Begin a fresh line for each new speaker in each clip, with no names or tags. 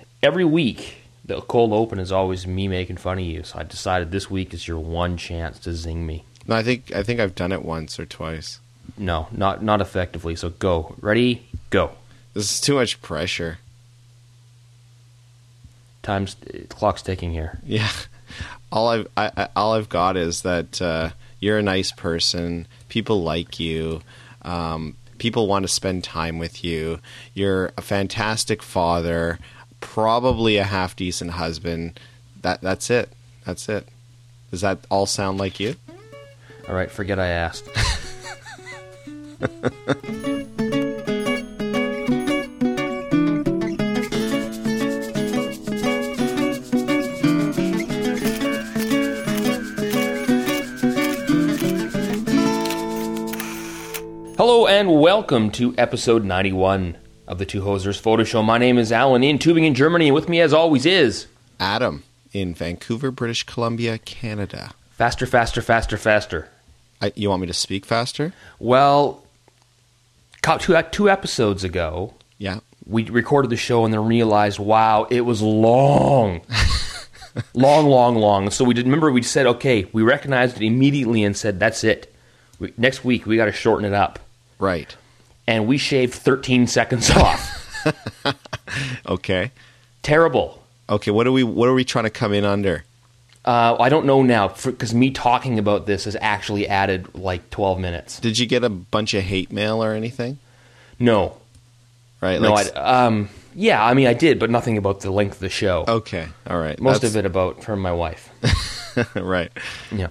every week, the cold open is always me making fun of you. So I decided this week is your one chance to zing me.
No, I think I've done it once or twice.
No, not effectively. So go. Ready? Go.
This is too much pressure.
Clock's ticking here.
Yeah. All I've got is that you're a nice person. People like you. People want to spend time with you. You're a fantastic father. Probably a half decent husband. That's it. That's it. Does that all sound like you?
All right. Forget I asked. Hello and welcome to episode 91 of the Two Hosers Photo Show. My name is Alan in Tübingen, Germany, and with me as always is...
Adam in Vancouver, British Columbia, Canada.
Faster, faster, faster, faster.
You want me to speak faster?
Well, two episodes ago,
yeah,
we recorded the show and then realized, wow, it was long. long. So we said, okay, we recognized it immediately and said, that's it. Next week, we got to shorten it up.
Right.
And we shaved 13 seconds off.
Okay.
Terrible.
Okay, what are we trying to come in under?
I don't know now, because me talking about this has actually added like 12 minutes.
Did you get a bunch of hate mail or anything?
No.
Right.
No, yeah, I mean, I did, but nothing about the length of the show.
Okay, all right.
Most of it from my wife.
Right.
Yeah.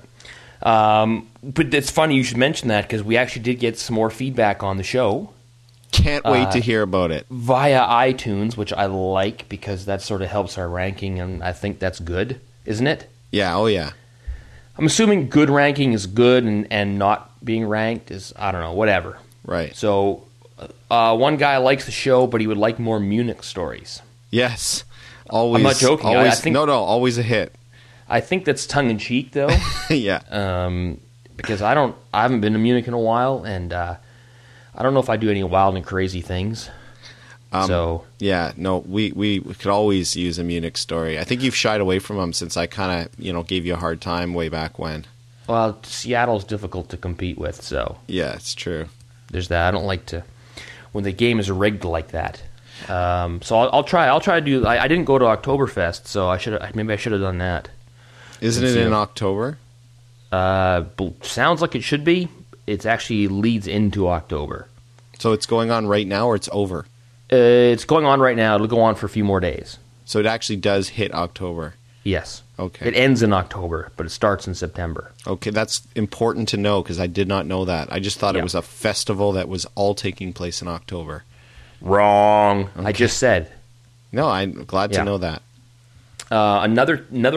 But it's funny you should mention that, because we actually did get some more feedback on the show.
Can't wait to hear about it.
Via iTunes, which I like, because that sort of helps our ranking, and I think that's good, isn't it?
Yeah, oh yeah.
I'm assuming good ranking is good, and not being ranked is, I don't know, whatever.
Right.
So, one guy likes the show, but he would like more Munich stories.
Yes. Always.
I'm not joking.
Always,
I think,
no, always a hit.
I think that's tongue-in-cheek, though.
Yeah.
Because I haven't been to Munich in a while, and I don't know if I do any wild and crazy things.
Yeah, no, we could always use a Munich story. I think you've shied away from them since I kind of gave you a hard time way back when.
Well, Seattle's difficult to compete with, so
yeah, it's true.
There's that. I don't like to when the game is rigged like that. So I'll try to do. I didn't go to Oktoberfest, so maybe I should have done that.
Isn't it in October?
Sounds like it should be. It actually leads into October.
So it's going on right now, or it's over?
It's going on right now. It'll go on for a few more days.
So it actually does hit October?
Yes.
Okay.
It ends in October, but it starts in September.
Okay, that's important to know, because I did not know that. I just thought it was a festival that was all taking place in October.
Wrong.
Okay.
I just said.
No, I'm glad to know that.
Another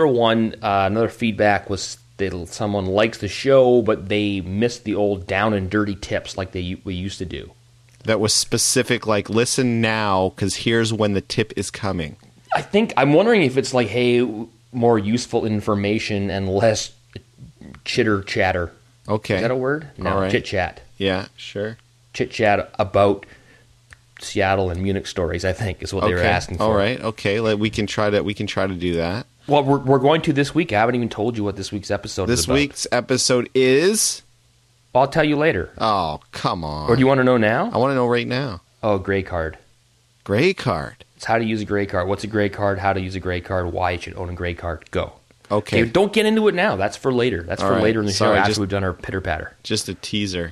feedback was that someone likes the show, but they missed the old down and dirty tips like we used to do.
That was specific, like, listen now, because here's when the tip is coming.
I'm wondering if it's like, hey, more useful information and less chitter chatter.
Okay.
Is that a word? No,
right.
Chit chat.
Yeah, sure.
Chit chat about Seattle and Munich stories, I think, is what they were asking for.
All right. Okay. We can try to do that.
Well, we're going to this week. I haven't even told you what this week's episode is about.
This week's episode is...
I'll tell you later.
Oh, come on.
Or do you want to know now?
I want to know right now.
Oh, gray card.
Gray card?
It's how to use a gray card. What's a gray card? How to use a gray card? Why you should own a gray card? Go.
Okay.
Don't get into it now. That's for later. That's for later in the show after we've done our pitter-patter.
Just a teaser.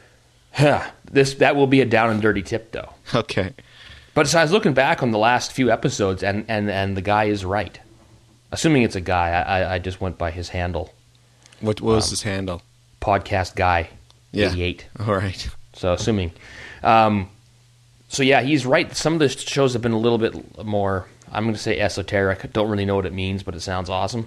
That will be a down and dirty tip, though.
Okay.
But so I was looking back on the last few episodes, and the guy is right. Assuming it's a guy, I just went by his handle.
What was his handle?
Podcast Guy, 88.
All right.
So assuming. So yeah, he's right. Some of the shows have been a little bit more, I'm going to say esoteric. Don't really know what it means, but it sounds awesome.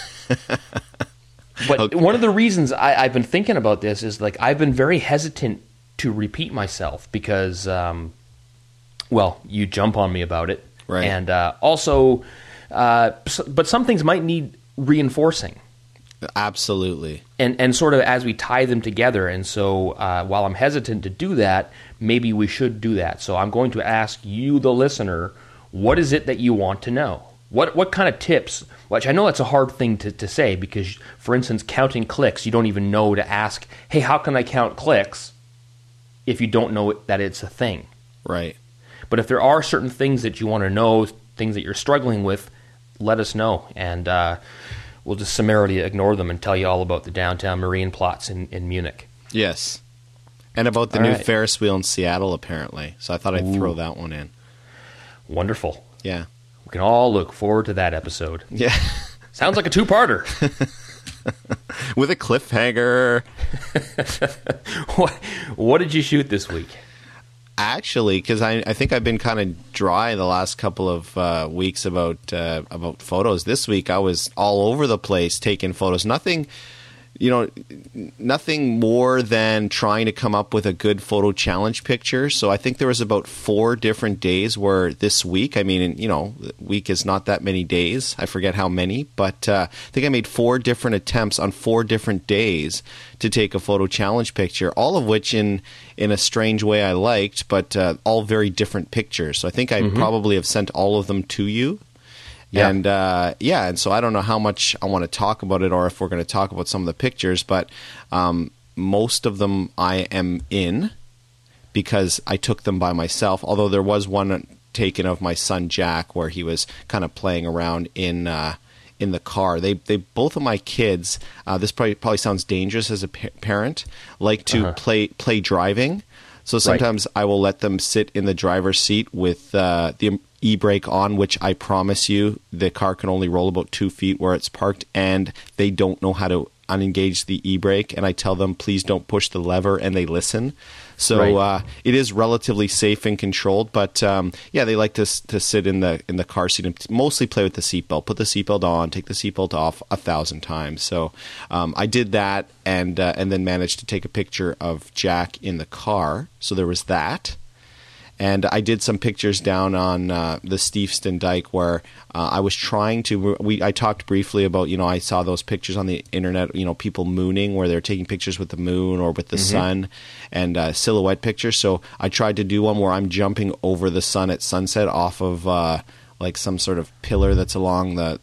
But one of the reasons I've been thinking about this is, like, I've been very hesitant to repeat myself because, you jump on me about it.
Right.
And also, but some things might need reinforcing.
Absolutely.
And sort of as we tie them together. And so while I'm hesitant to do that, maybe we should do that. So I'm going to ask you, the listener, What is it that you want to know? What kind of tips, which I know that's a hard thing to say because, for instance, counting clicks, you don't even know to ask, hey, how can I count clicks if you don't know that it's a thing?
Right.
But if there are certain things that you want to know, things that you're struggling with, let us know, and we'll just summarily ignore them and tell you all about the downtown Marienplatz in Munich.
Yes. And about the new Ferris wheel in Seattle, apparently. So I thought I'd throw that one in.
Wonderful.
Yeah.
We can all look forward to that episode.
Yeah.
Sounds like a two-parter.
With a cliffhanger.
What did you shoot this week?
Actually, because I think I've been kind of dry the last couple of weeks about photos. This week I was all over the place taking photos. Nothing more than trying to come up with a good photo challenge picture. So I think there was about 4 different days where this week, the week is not that many days. I forget how many, but I think I made 4 different attempts on 4 different days to take a photo challenge picture, all of which in a strange way I liked, but all very different pictures. So I think I probably have sent all of them to you. Yeah. And so I don't know how much I want to talk about it or if we're going to talk about some of the pictures, but most of them I am in because I took them by myself, although there was one taken of my son Jack where he was kind of playing around in the car. They both of my kids, this probably sounds dangerous as a parent, like to play driving. So sometimes I will let them sit in the driver's seat with the e-brake on, which I promise you the car can only roll about 2 feet where it's parked, and they don't know how to unengage the e-brake, and I tell them, please don't push the lever, and they listen. So it is relatively safe and controlled, but they like to sit in the car seat and mostly play with the seatbelt. Put the seatbelt on, take the seatbelt off 1,000 times. So I did that, and then managed to take a picture of Jack in the car. So there was that. And I did some pictures down on the Steveston Dike where I was trying to. I talked briefly about, I saw those pictures on the internet, people mooning where they're taking pictures with the moon or with the sun and silhouette pictures. So I tried to do one where I'm jumping over the sun at sunset off of like some sort of pillar that's along the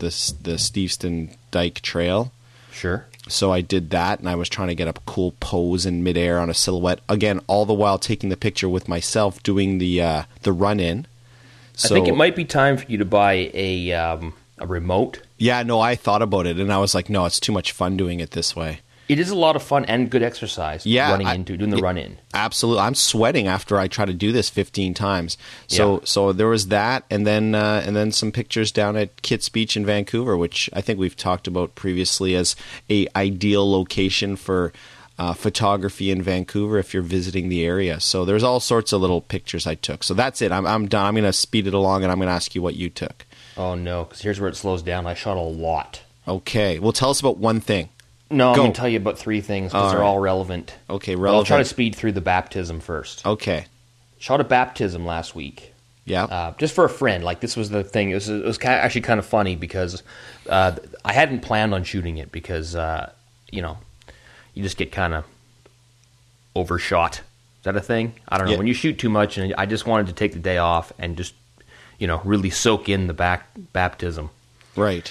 Steveston Dike Trail.
Sure.
So I did that, and I was trying to get a cool pose in midair on a silhouette. Again, all the while taking the picture with myself, doing the run-in.
So, I think it might be time for you to buy a remote.
Yeah, no, I thought about it, and I was like, no, it's too much fun doing it this way.
It is a lot of fun and good exercise. Yeah, doing the run-in.
Absolutely, I'm sweating after I try to do this 15 times. So there was that, and then some pictures down at Kitts Beach in Vancouver, which I think we've talked about previously as a ideal location for photography in Vancouver if you're visiting the area. So there's all sorts of little pictures I took. So that's it. I'm done. I'm going to speed it along, and I'm going to ask you what you took.
Oh no, because here's where it slows down. I shot a lot.
Okay, well, tell us about one thing.
No, I'm going to tell you about 3 things because they're all relevant.
Okay,
relevant.
But
I'll try to speed through the baptism first.
Okay.
Shot a baptism last week.
Yeah.
Just for a friend. Like, this was the thing. It was actually kind of funny because I hadn't planned on shooting it because, you just get kind of overshot. Is that a thing? I don't know. Yeah. When you shoot too much, and I just wanted to take the day off and just, really soak in the baptism.
Right.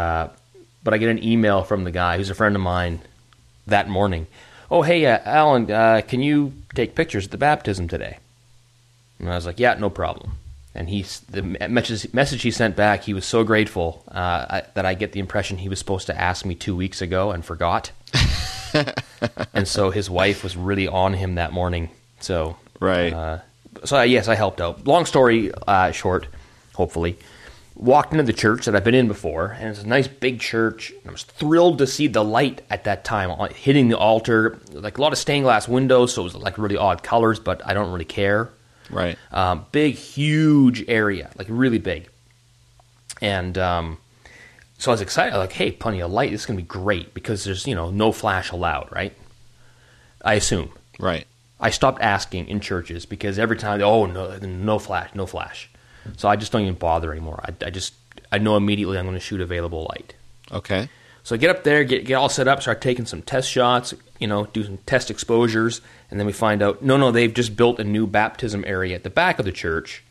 But I get an email from the guy who's a friend of mine that morning. Oh, hey, Alan, can you take pictures at the baptism today? And I was like, yeah, no problem. And the message he sent back, he was so grateful that I get the impression he was supposed to ask me 2 weeks ago and forgot. And so his wife was really on him that morning. So,
right.
Yes, I helped out. Long story short, hopefully. Walked into the church that I've been in before, and it's a nice big church. I was thrilled to see the light at that time hitting the altar. Like a lot of stained glass windows, so it was like really odd colors, but I don't really care.
Right.
Big, huge area, like really big. And so I was excited. Like, hey, plenty of light. This is going to be great because there's, no flash allowed, right? I assume.
Right.
I stopped asking in churches because every time, no flash, no flash. So I just don't even bother anymore. I know immediately I'm going to shoot available light.
Okay.
So I get up there, get all set up, start taking some test shots, do some test exposures, and then we find out, no, they've just built a new baptism area at the back of the church.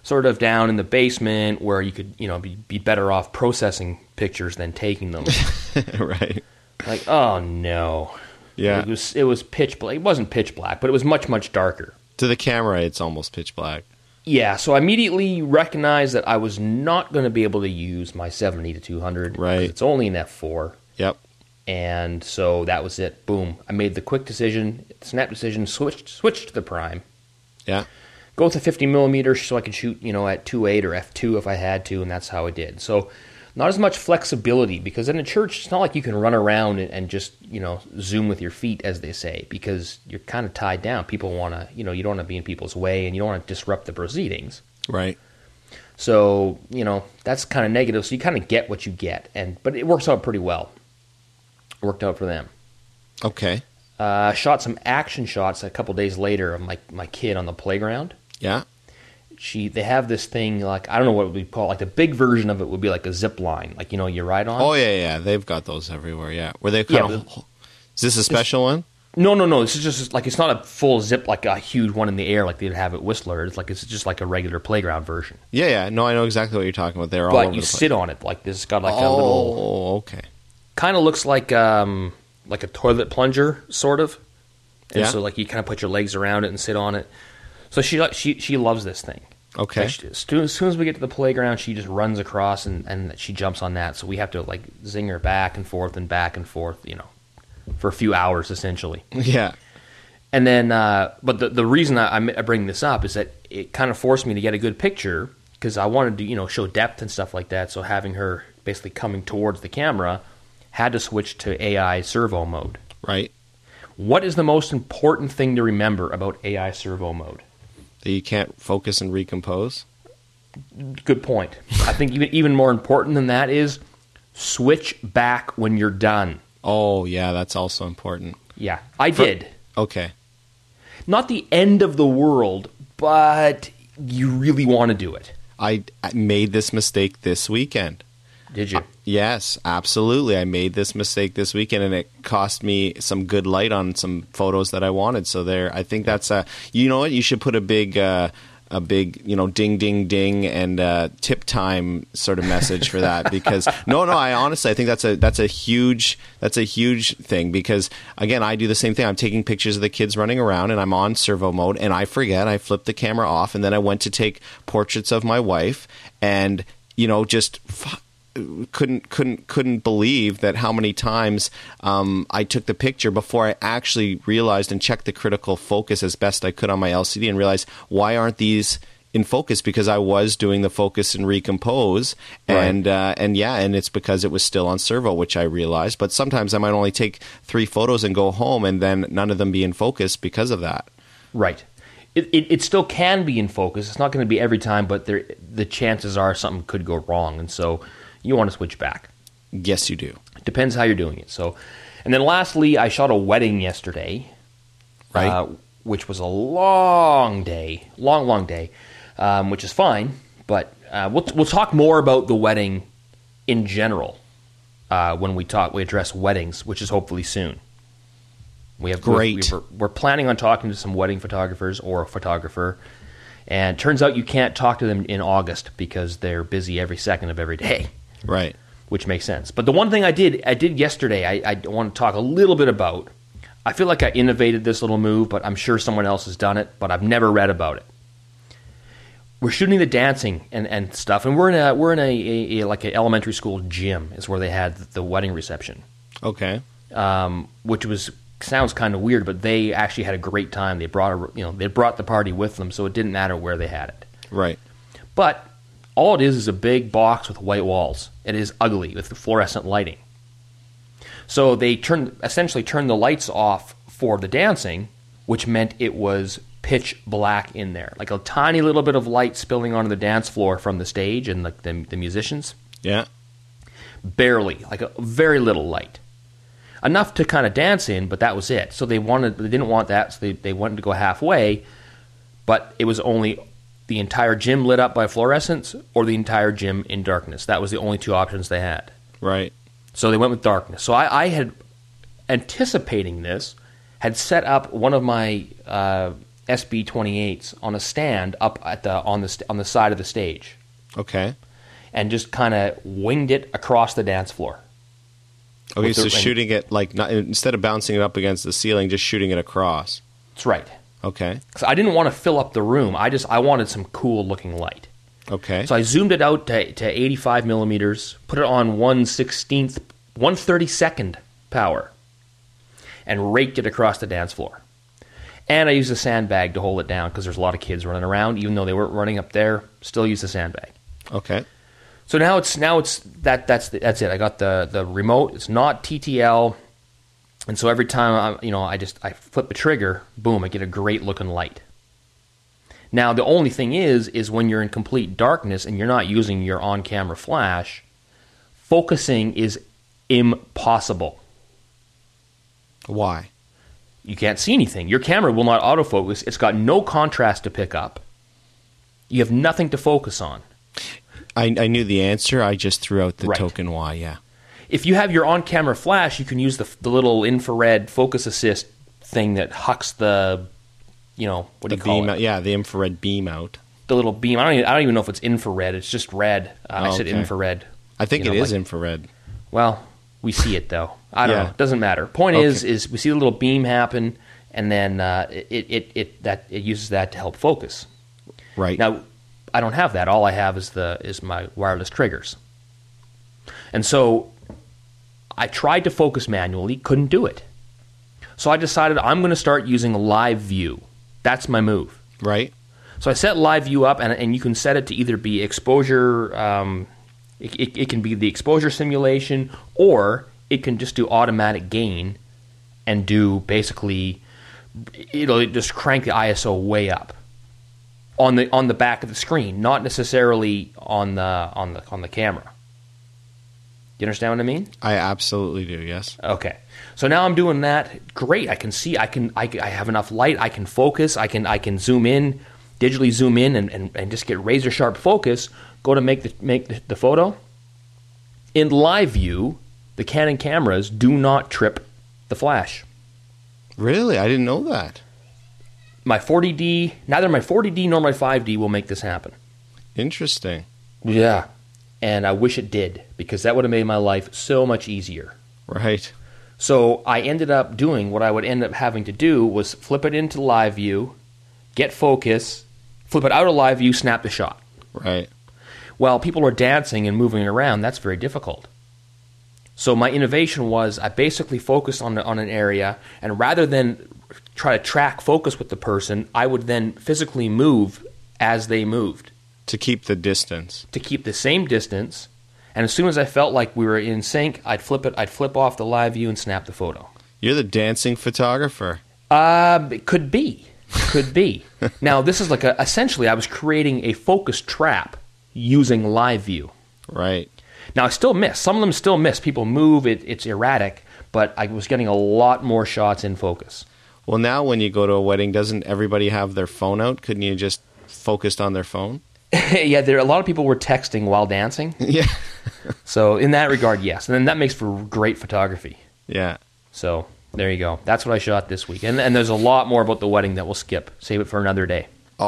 sort of down in the basement where you could, be better off processing pictures than taking them.
Right.
Like, oh no.
Yeah.
It was pitch black. It wasn't pitch black, but it was much, much darker.
To the camera, it's almost pitch black.
Yeah, so I immediately recognized that I was not going to be able to use my 70 to 200.
Right.
It's only an f4.
Yep.
And so that was it. Boom. I made the quick decision, snap decision, switched to the prime.
Yeah.
Go with the 50 millimeter so I could shoot, at 2.8 or f2 if I had to, and that's how I did. So not as much flexibility, because in a church, it's not like you can run around and just, zoom with your feet, as they say, because you're kind of tied down. People want to, you don't want to be in people's way, and you don't want to disrupt the proceedings.
Right.
So, that's kind of negative. So you kind of get what you get, but it works out pretty well. It worked out for them.
Okay.
Shot some action shots a couple days later of my kid on the playground.
Yeah.
They have this thing, like, I don't know what it would be called, like the big version of it would be like a zip line, like, you ride on.
Oh, yeah. They've got those everywhere, yeah. Were they kind of... Is this a special one?
No. This is just, like, it's not a full zip, like a huge one in the air like they'd have at Whistler. It's just like a regular playground version.
Yeah. No, I know exactly what you're talking about. They're all over the place.
But you sit on it, like, this has got like a little...
Oh, okay.
Kind of looks like a toilet plunger, sort of. And
Yeah.
so, like, you kind of put your legs around it and sit on it. So she loves this thing.
Okay.
As soon as we get to the playground, she just runs across and she jumps on that. So we have to, like, zing her back and forth, for a few hours, essentially.
Yeah.
And then, but the reason I bring this up is that it kind of forced me to get a good picture, because I wanted to, show depth and stuff like that. So having her basically coming towards the camera had to switch to AI servo mode.
Right.
What is the most important thing to remember about AI servo mode?
That you can't focus and recompose?
Good point. I think even more important than that is switch back when you're done.
Oh, yeah, that's also important.
Yeah, I did.
Okay.
Not the end of the world, but you really want to do it.
I made this mistake this weekend.
Did you?
Yes, absolutely. I made this mistake this weekend, and it cost me some good light on some photos that I wanted. So I think that's you know what? You should put a big, ding, ding, ding, and tip time sort of message for that. Because I honestly, I think that's a huge thing. Because again, I do the same thing. I'm taking pictures of the kids running around, and I'm on servo mode, and I forget. I flip the camera off, and then I went to take portraits of my wife, and just. Couldn't believe that how many times I took the picture before I actually realized and checked the critical focus as best I could on my LCD and realized, why aren't these in focus? Because I was doing the focus and recompose, and it's because it was still on servo, which I realized. But sometimes I might only take 3 photos and go home, and then none of them be in focus because of that.
Right. It still can be in focus. It's not going to be every time, but the chances are something could go wrong, and so you want to switch back.
Yes, you do.
It depends how you're doing it. So, and then lastly, I shot a wedding yesterday,
right?
Which was a long day, long day, which is fine. But we'll talk more about the wedding in general when we address weddings, which is hopefully soon. We're planning on talking to some wedding photographers or a photographer. And it turns out you can't talk to them in August because they're busy every second of every day.
Right.
Which makes sense. But the one thing I did yesterday, I want to talk a little bit about. I feel like I innovated this little move, but I'm sure someone else has done it, but I've never read about it. We're shooting the dancing and stuff, and we're in a like an elementary school gym is where they had the wedding reception.
Okay.
Which sounds kind of weird, but they actually had a great time. They brought the party with them, so it didn't matter where they had it.
Right.
But all it is a big box with white walls. It is ugly with fluorescent lighting. So they essentially turned the lights off for the dancing, which meant it was pitch black in there, like a tiny little bit of light spilling onto the dance floor from the stage and the musicians.
Yeah.
Barely, like a very little light. Enough to kind of dance in, but that was it. So they didn't want that, so they wanted to go halfway, but it was only the entire gym lit up by fluorescence or the entire gym in darkness. That was the only 2 options they had.
Right.
So they went with darkness. So I had, anticipating this, had set up one of my SB-28s on a stand up at on the side of the stage,
Okay.
and just kind of winged it across the dance floor.
Okay,
With
so
the-
shooting it like not, instead of bouncing it up against the ceiling, just shooting it across.
That's right.
Okay.
'Cause I didn't want to fill up the room. I wanted some cool looking light.
Okay.
So I zoomed it out to 85 millimeters, put it on 1/16, 1/32 power, and raked it across the dance floor. And I used a sandbag to hold it down because there's a lot of kids running around. Even though they weren't running up there, still used a sandbag.
Okay.
So now it's that's it. I got the remote. It's not TTL, and so every time I flip the trigger, boom, I get a great looking light. Now the only thing is when you're in complete darkness and you're not using your on-camera flash, focusing is impossible.
Why?
You can't see anything. Your camera will not autofocus. It's got no contrast to pick up. You have nothing to focus on.
I knew the answer. I just threw out the
Right.
token why. Yeah.
If you have your on-camera flash, you can use the little infrared focus assist thing that hucks the, what do you call
beam
it?
out, yeah, the infrared beam out.
The little beam. I don't even know if it's infrared. It's just red. I said
okay.
infrared.
I think
You
it
know,
is
like-
infrared.
Well, we see it though. I don't
Yeah.
know. It doesn't matter. Point
Okay.
is we see the little beam happen, and then it uses that to help focus.
Right.
Now, I don't have that. All I have is my wireless triggers. And so I tried to focus manually, couldn't do it. So I decided I'm going to start using live view. That's my move.
Right.
So I set live view up, and you can set it to either be exposure. It can be the exposure simulation, or it can just do automatic gain and do basically it'll just crank the ISO way up on the back of the screen, not necessarily on the camera. You understand what I mean?
I absolutely do. Yes.
Okay. So now I'm doing that. Great. I can see. I have enough light. I can focus. I can zoom in, digitally zoom in, and just get razor sharp focus. Go to make the photo. In live view, the Canon cameras do not trip the flash.
Really, I didn't know that.
My 40D, neither my 40D nor my 5D will make this happen.
Interesting.
Yeah. And I wish it did, because that would have made my life so much easier.
Right.
So I ended up doing what I would end up having to do was flip it into live view, get focus, flip it out of live view, snap the shot.
Right.
While people are dancing and moving around, that's very difficult. So my innovation was I basically focused on an area, and rather than try to track focus with the person, I would then physically move as they moved
To keep the distance.
to keep the same distance. And as soon as I felt like we were in sync, I'd flip off the live view and snap the photo.
You're the dancing photographer.
It could be. Now, this is like essentially I was creating a focus trap using live view.
Right.
Now, I still miss. Some of them still miss. People move. It's erratic. But I was getting a lot more shots in focus.
Well, now when you go to a wedding, doesn't everybody have their phone out? Couldn't you just focused on their phone?
Yeah, a lot of people were texting while dancing.
Yeah.
So in that regard, yes. And then that makes for great photography.
Yeah.
So there you go. That's what I shot this week. And there's a lot more about the wedding that we'll skip. Save it for another day.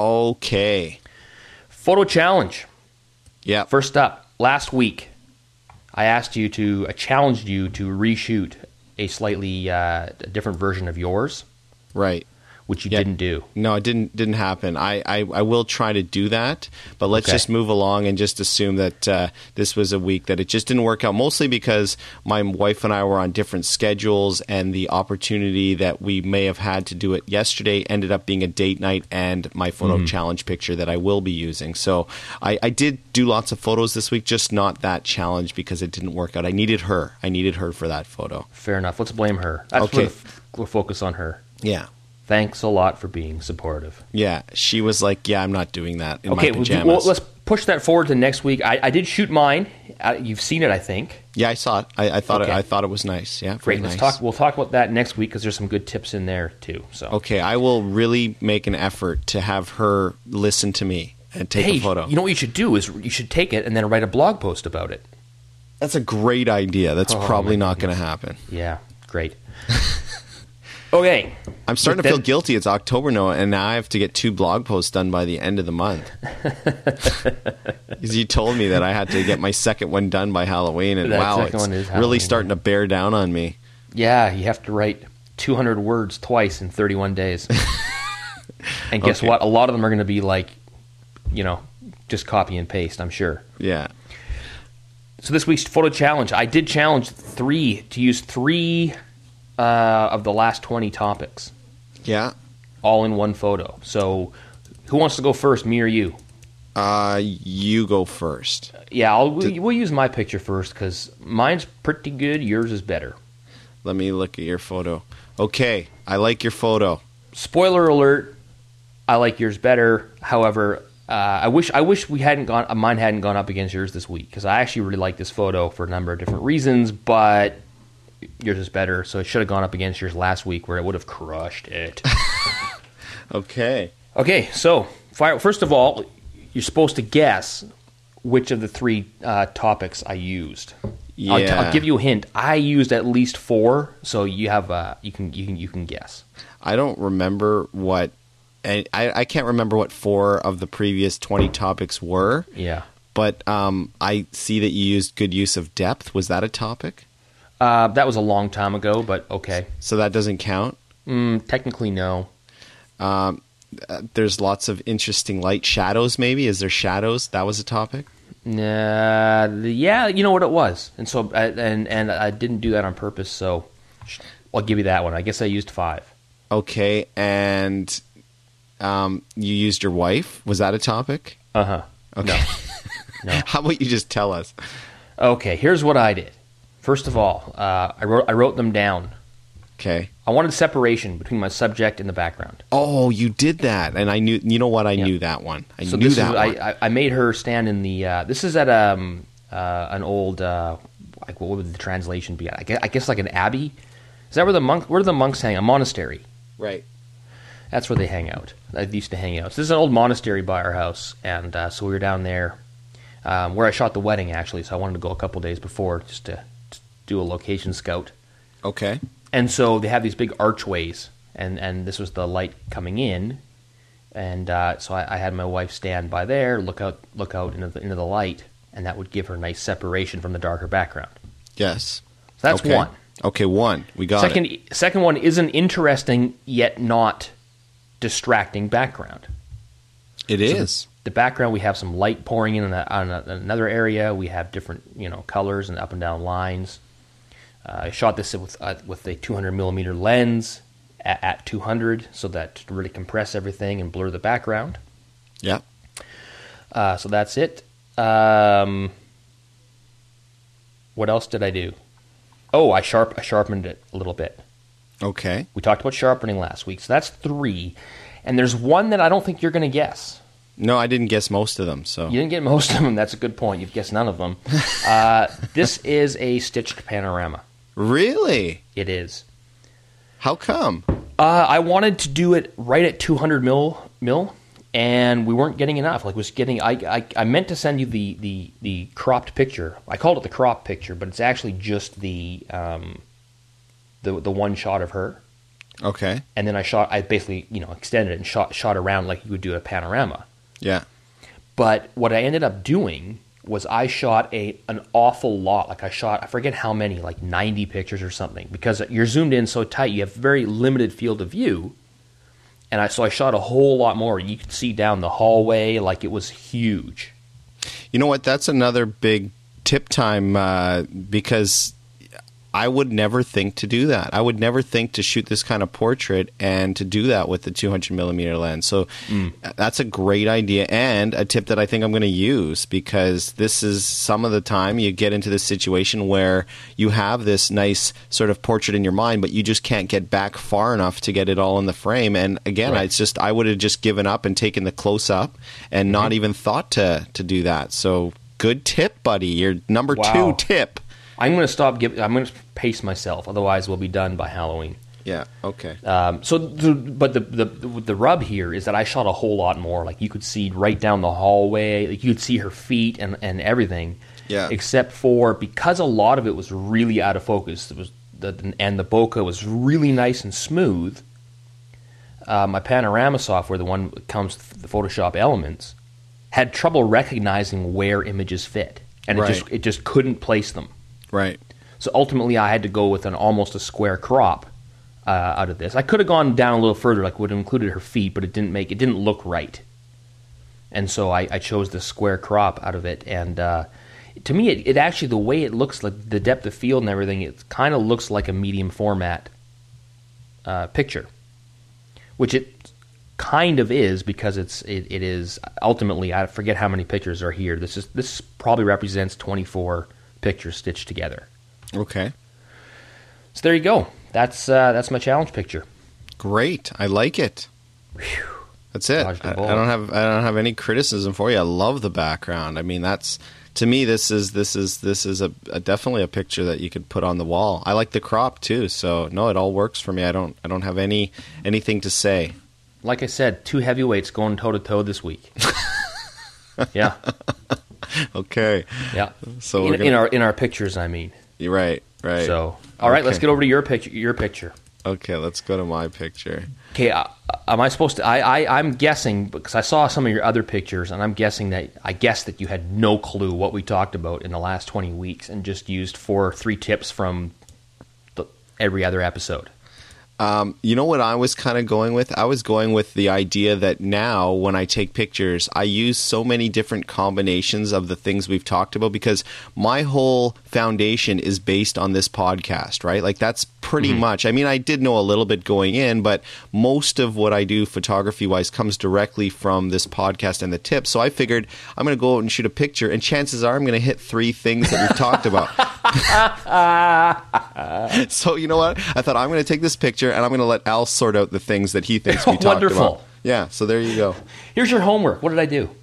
Okay.
Photo challenge.
Yeah.
First up, last week, I challenged you to reshoot a slightly different version of yours,
Right.
which you
Yeah.
didn't do.
No, it didn't happen. I will try to do that, but let's
Okay.
just move along and just assume that this was a week that it just didn't work out, mostly because my wife and I were on different schedules, and the opportunity that we may have had to do it yesterday ended up being a date night and my photo challenge picture that I will be using. So I did do lots of photos this week, just not that challenge because it didn't work out. I needed her for that photo.
Fair enough. Let's blame her. That's
Okay.
we'll focus on her.
Yeah.
Thanks a lot for being supportive.
Yeah, she was like, yeah, I'm not doing that in
Okay,
my
well,
pajamas.
let's push that forward to next week. I did shoot mine. You've seen it, I think.
Yeah, I saw it. I thought
Okay.
I thought it was nice. Yeah,
Great.
very
Let's
nice.
talk. We'll talk about that next week because there's some good tips in there too. So
Okay, I will really make an effort to have her listen to me and take
hey,
a photo.
you know what you should do is you should take it and then write a blog post about it.
That's a great idea. That's
Oh,
probably
my
not going to happen.
Yeah, great. Okay.
I'm starting to feel guilty. It's October now, and now I have to get 2 blog posts done by the end of the month. Because you told me that I had to get my second one done by Halloween, and wow, it's really starting to bear down on me.
Yeah, you have to write 200 words twice in 31 days. And guess what? A lot of them are going to be like, just copy and paste, I'm sure.
Yeah.
So this week's photo challenge, I did challenge to use 3 of the last 20 topics.
Yeah.
All in one photo. So who wants to go first, me or you?
You go first.
Yeah, we'll use my picture first because mine's pretty good. Yours is better.
Let me look at your photo. Okay, I like your photo.
Spoiler alert, I like yours better. However, I wish mine hadn't gone up against yours this week because I actually really like this photo for a number of different reasons, but yours is better, so it should have gone up against yours last week where it would have crushed it.
Okay,
so first of all, you're supposed to guess which of the 3 topics I used.
Yeah.
I'll give you a hint. I used at least 4, so you have you can guess.
I don't remember what, and I can't remember what 4 of the previous 20 topics were.
Yeah,
but I see that you used good use of depth. Was that a topic?
That was a long time ago, but okay.
So that doesn't count?
Technically, no.
There's lots of interesting light shadows, maybe? Is there shadows? That was a topic?
Yeah, you know what it was. And so and I didn't do that on purpose, so I'll give you that one. I guess I used 5.
Okay, and you used your wife. Was that a topic?
Uh-huh.
Okay.
No.
How about you just tell us?
Okay, here's what I did. First of all, I wrote them down.
Okay.
I wanted separation between my subject and the background.
Oh, you did that, and I knew. You know what? I knew that one.
I made her stand in the. This is at an old. What would the translation be? I guess like an abbey. Is that where Where do the monks hang? A monastery.
Right.
That's where they hang out. They used to hang out. So this is an old monastery by our house, and so we were down there, where I shot the wedding actually. So I wanted to go a couple days before just to do a location scout.
Okay.
And so they have these big archways, and this was the light coming in, and so I had my wife stand by there, look out into the light, and that would give her nice separation from the darker background.
Yes.
So that's one.
Okay, 1. We got it.
Second one is an interesting yet not distracting background.
It is.
The background, we have some light pouring in on another area. We have different colors and up and down lines. I shot this with a 200 millimeter lens at 200, so that to really compress everything and blur the background.
Yeah.
So that's it. What else did I do? Oh, I sharpened it a little bit.
Okay.
We talked about sharpening last week, so that's 3. And there's one that I don't think you're going to guess.
No, I didn't guess most of them. So
you didn't get most of them. That's a good point. You've guessed none of them. This is a stitched panorama. Really? It is.
How come?
I wanted to do it right at 200 mil, and we weren't getting enough. I meant to send you the cropped picture. I called it the crop picture, but it's actually just the one shot of her.
Okay.
And then I basically extended it and shot around like you would do a panorama.
Yeah.
But what I ended up doing was I shot an awful lot. Like I forget how many, like 90 pictures or something, because you're zoomed in so tight, you have very limited field of view. And so I shot a whole lot more. You could see down the hallway, like it was huge.
You know what? That's another big tip time because I would never think to do that. I would never think to shoot this kind of portrait and to do that with the 200 millimeter lens. So that's a great idea and a tip that I think I'm going to use, because this is some of the time you get into this situation where you have this nice sort of portrait in your mind, but you just can't get back far enough to get it all in the frame. And again, right. I would have just given up and taken the close up and not even thought to do that. So good tip, buddy. Your number 2 tip.
I'm going to stop. I'm going to pace myself. Otherwise, we'll be done by Halloween.
Yeah. Okay.
But the rub here is that I shot a whole lot more. Like you could see right down the hallway. Like you could see her feet and everything.
Yeah.
Except for because a lot of it was really out of focus. and the bokeh was really nice and smooth, my panorama software, the one that comes with the Photoshop Elements, had trouble recognizing where images fit, and it just couldn't place them.
Right.
So ultimately, I had to go with almost a square crop out of this. I could have gone down a little further, like would have included her feet, but it didn't look right. And so I chose the square crop out of it. And to me, it actually, the way it looks, like the depth of field and everything, it kind of looks like a medium format picture, which it kind of is, because it is ultimately, I forget how many pictures are here. This probably represents 24 pictures stitched together.
Okay.
So there you go. That's my challenge picture.
Great. I like it.
Whew.
That's it. I don't have any criticism for you. I love the background. I mean, that's, to me, this is definitely a picture that you could put on the wall. I like the crop too, so no, it all works for me. I don't have anything to say.
Like I said, 2 heavyweights going toe to toe this week. Yeah.
Okay.
Yeah.
So
in our pictures, I mean.
You're right. Right.
So, all right, let's get over to your picture.
Okay, let's go to my picture.
Okay, am I supposed to? I'm guessing, because I saw some of your other pictures, and I'm guessing that you had no clue what we talked about in the last 20 weeks, and just used 4 or 3 tips from every other episode.
You know what I was kind of going with? I was going with the idea that now when I take pictures, I use so many different combinations of the things we've talked about, because my whole foundation is based on this podcast, right? Like, that's pretty much, I mean, I did know a little bit going in, but most of what I do photography-wise comes directly from this podcast and the tips. So I figured I'm going to go out and shoot a picture, and chances are I'm going to hit 3 things that we've talked about. So you know what? I thought, I'm going to take this picture and I'm going to let Al sort out the things that he thinks we talked
Wonderful.
about. Yeah, so there you go.
Here's your homework. What did I do?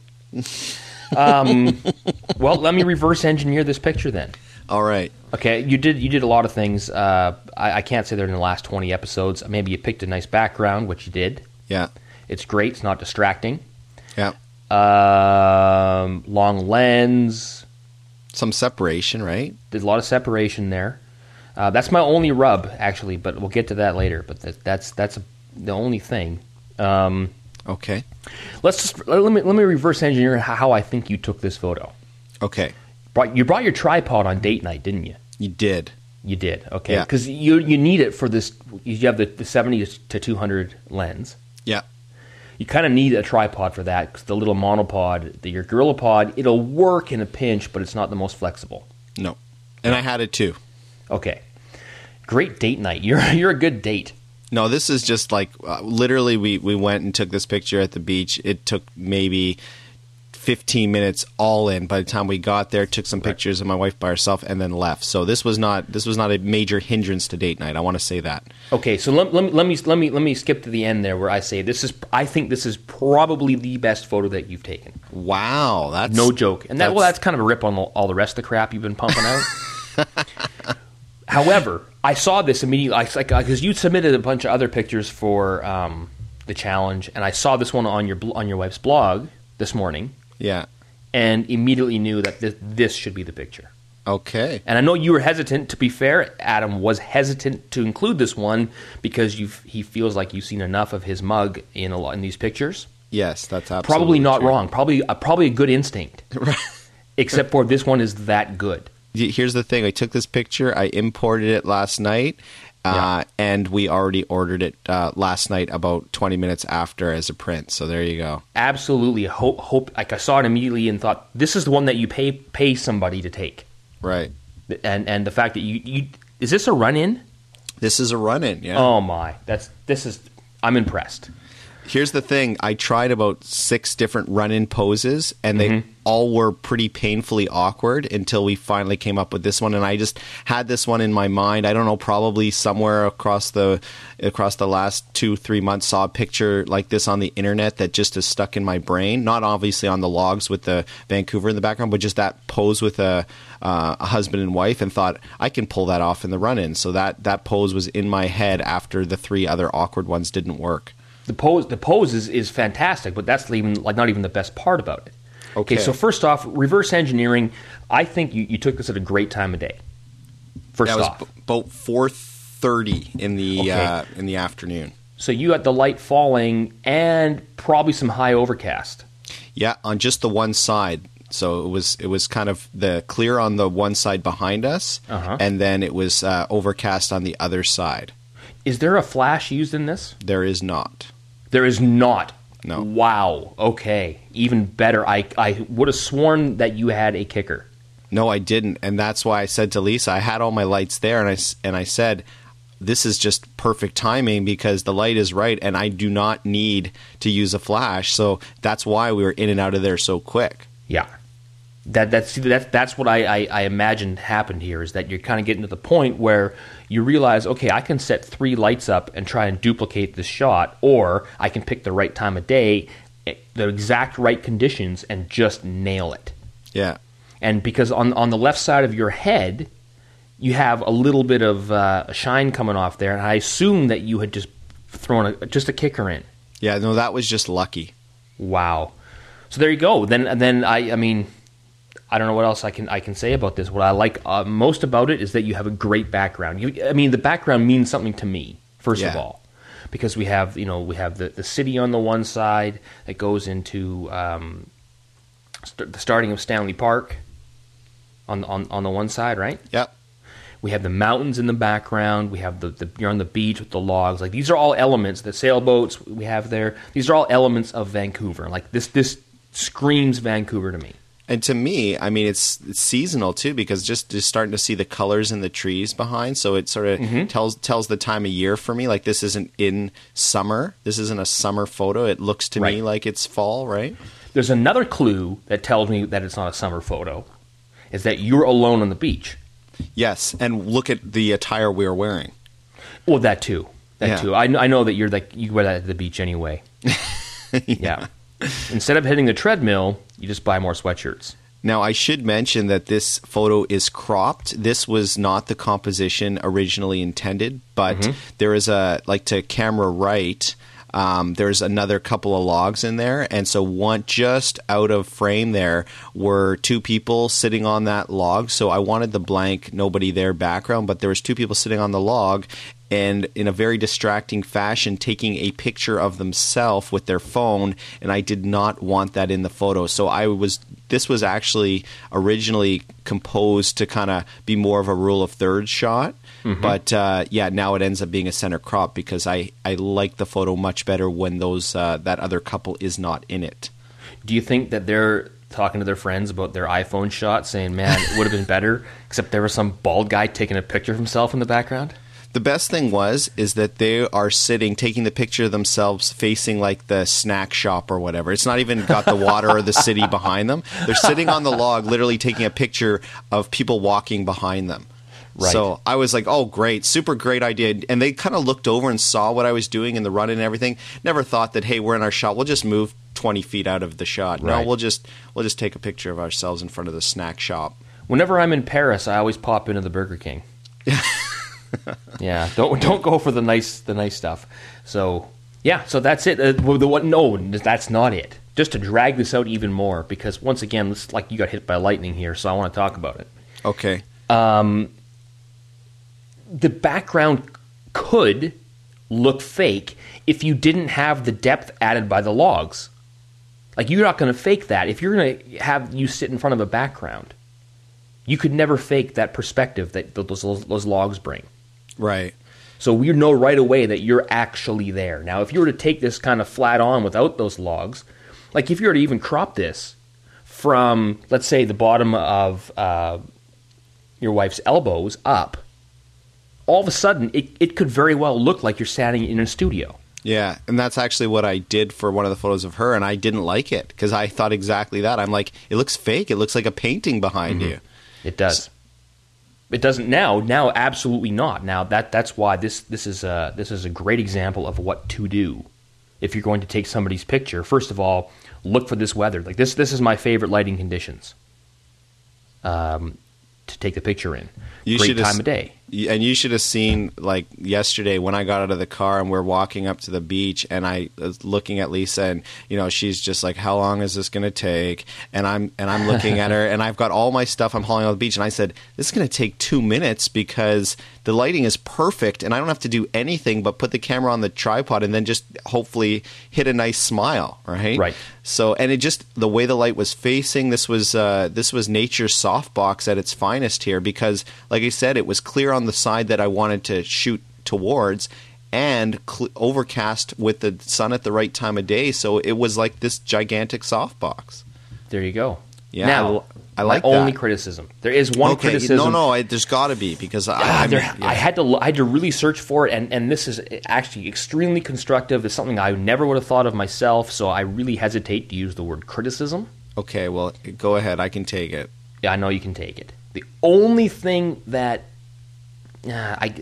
Well, let me reverse engineer this picture then.
All right.
Okay, you did a lot of things. I can't say they're in the last 20 episodes. Maybe you picked a nice background, which you did.
Yeah.
It's great. It's not distracting.
Yeah.
Long lens.
Some separation, right?
There's a lot of separation there. That's my only rub, actually, but we'll get to that later. But that's the only thing.
Okay.
Let me reverse engineer how I think you took this photo.
Okay.
You brought your tripod on date night, didn't you?
You did.
You did. Okay.
Yeah.
Because you need it for this. You have the 70 to 200 lens.
Yeah.
You kind of need a tripod for that, because the little monopod, your GorillaPod, it'll work in a pinch, but it's not the most flexible.
No. And I had it too.
Okay. Great date night. You're a good date.
No, this is just like, literally we went and took this picture at the beach. It took maybe 15 minutes all in. By the time we got there, took some pictures of my wife by herself, and then left. So this was not a major hindrance to date night. I want to say that. Okay, so let me skip to the end there, where I say I think this is probably the best photo that you've taken. Wow, that's no joke. And that's kind of a rip on all the rest of the crap you've been pumping out. However, I saw this immediately, because you submitted a bunch of other pictures for the challenge, and I saw this one on your wife's blog this morning. Yeah. And immediately knew that this should be the picture. Okay. And I know you were hesitant. To be fair, Adam was hesitant to include this one because he feels like you've seen enough of his mug in these pictures. Yes, that's absolutely probably not true. Wrong. Probably a good instinct. Right. Except for this one is that good. Here's the thing. I took this picture. I imported it last night. And we already ordered it last night about 20 minutes after as a print. So there you go. Absolutely. Hope. Like, I saw it immediately and thought, this is the one that you pay somebody to take. Right. And the fact that you is this a run-in? This is a run-in, yeah. Oh my. I'm impressed. Here's the thing. I tried about 6 different run-in poses, and they all were pretty painfully awkward until we finally came up with this one. And I just had this one in my mind. I don't know, probably somewhere across the last 2-3 months, saw a picture like this on the internet that just is stuck in my brain. Not obviously on the logs with the Vancouver in the background, but just that pose with a husband and wife, and thought, I can pull that off in the run-in. So that pose was in my head after the 3 other awkward ones didn't work. The pose is fantastic, but that's not even the best part about it. Okay, so first off, reverse engineering. I think you took this at a great time of day.
First
That was
off.
about 4:30 in the afternoon.
So you got the light falling and probably some high overcast.
Yeah, on just the one side. So it was kind of the clear on the one side behind us, and then it was overcast on the other side.
Is there a flash used in this?
There is not.
There is not.
No.
Wow. Okay. Even better. I would have sworn that you had a kicker.
No, I didn't, and that's why I said to Lisa, I had all my lights there, and I said, this is just perfect timing because the light is right, and I do not need to use a flash. So that's why we were in and out of there so quick.
Yeah. That's what I imagined happened here, is that you're kind of getting to the point where you realize, okay, I can set 3 lights up and try and duplicate this shot, or I can pick the right time of day, the exact right conditions, and just nail it.
Yeah.
And because on the left side of your head, you have a little bit of shine coming off there, and I assume that you had just thrown just a kicker in.
Yeah, no, that was just lucky.
Wow. So there you go. Then I mean, I don't know what else I can say about this. What I like most about it is that you have a great background. The background means something to me, first of all, because we have the city on the one side that goes into the starting of Stanley Park on the one side, right?
Yep.
We have the mountains in the background. We have you're on the beach with the logs. Like, these are all elements. The sailboats we have there. These are all elements of Vancouver. Like, this screams Vancouver to me.
And to me, I mean, it's seasonal too, because just starting to see the colors in the trees behind, so it sort of tells the time of year for me. Like, this isn't in summer. This isn't a summer photo. It looks to me like it's fall, right?
There's another clue that tells me that it's not a summer photo, is that you're alone on the beach.
Yes, and look at the attire we are wearing.
Well, that too. I know that you wear that at the beach anyway. Yeah. Instead of hitting the treadmill, you just buy more sweatshirts.
Now, I should mention that this photo is cropped. This was not the composition originally intended, but there is to camera right, there's another couple of logs in there, and so one just out of frame there were 2 people sitting on that log. So I wanted the blank, nobody there background, but there was 2 people sitting on the log, and in a very distracting fashion taking a picture of themselves with their phone, and I did not want that in the photo. So this was actually originally composed to kind of be more of a rule of thirds shot. But now it ends up being a center crop because I like the photo much better when that other couple is not in it.
Do you think that they're talking to their friends about their iPhone shot, saying, man, it would have been better, except there was some bald guy taking a picture of himself in the background?
The best thing is that they are taking the picture of themselves facing like the snack shop or whatever. It's not even got the water or the city behind them. They're sitting on the log, literally taking a picture of people walking behind them. Right. So I was like, oh, great, super great idea. And they kind of looked over and saw what I was doing in the run and everything. Never thought that, hey, we're in our shot, we'll just move 20 feet out of the shot. Right. No, we'll just take a picture of ourselves in front of the snack shop.
Whenever I'm in Paris, I always pop into the Burger King. Yeah, don't go for the nice stuff. So so that's it. No, that's not it. Just to drag this out even more, because once again, it's like you got hit by lightning here. So I want to talk about it.
Okay.
The background could look fake if you didn't have the depth added by the logs. Like, you're not going to fake that. If you're going to have you sit in front of a background, you could never fake that perspective that those logs bring.
Right.
So we know right away that you're actually there. Now, if you were to take this kind of flat on without those logs, like if you were to even crop this from, let's say, the bottom of your wife's elbows up, all of a sudden it could very well look like you're standing in a studio.
Yeah, and that's actually what I did for one of the photos of her, and I didn't like it because I thought exactly that. I'm like, it looks fake. It looks like a painting behind you.
It does. It doesn't now. Now, absolutely not. Now that's why this is a great example of what to do if you're going to take somebody's picture. First of all, look for this weather. Like this is my favorite lighting conditions to take the picture in. Great time of day.
And you should have seen, like, yesterday when I got out of the car and we're walking up to the beach, and I was looking at Lisa, and she's just like, "How long is this going to take?" And I'm looking at her, and I've got all my stuff I'm hauling on the beach, and I said, "This is going to take 2 minutes because the lighting is perfect, and I don't have to do anything but put the camera on the tripod and then just hopefully hit a nice smile, right?"
Right.
So, and it just, the way the light was facing, this was nature's softbox at its finest here, because, like I said, it was clear on the side that I wanted to shoot towards, and overcast with the sun at the right time of day. So it was like this gigantic softbox.
There you go.
Yeah,
Now,
I like
my only
that.
criticism. There is one criticism.
There's got to be, because
I had to really search for it, and this is actually extremely constructive. It's something I never would have thought of myself, so I really hesitate to use the word criticism.
Okay, well, go ahead. I can take it.
Yeah, I know you can take it. The only thing that I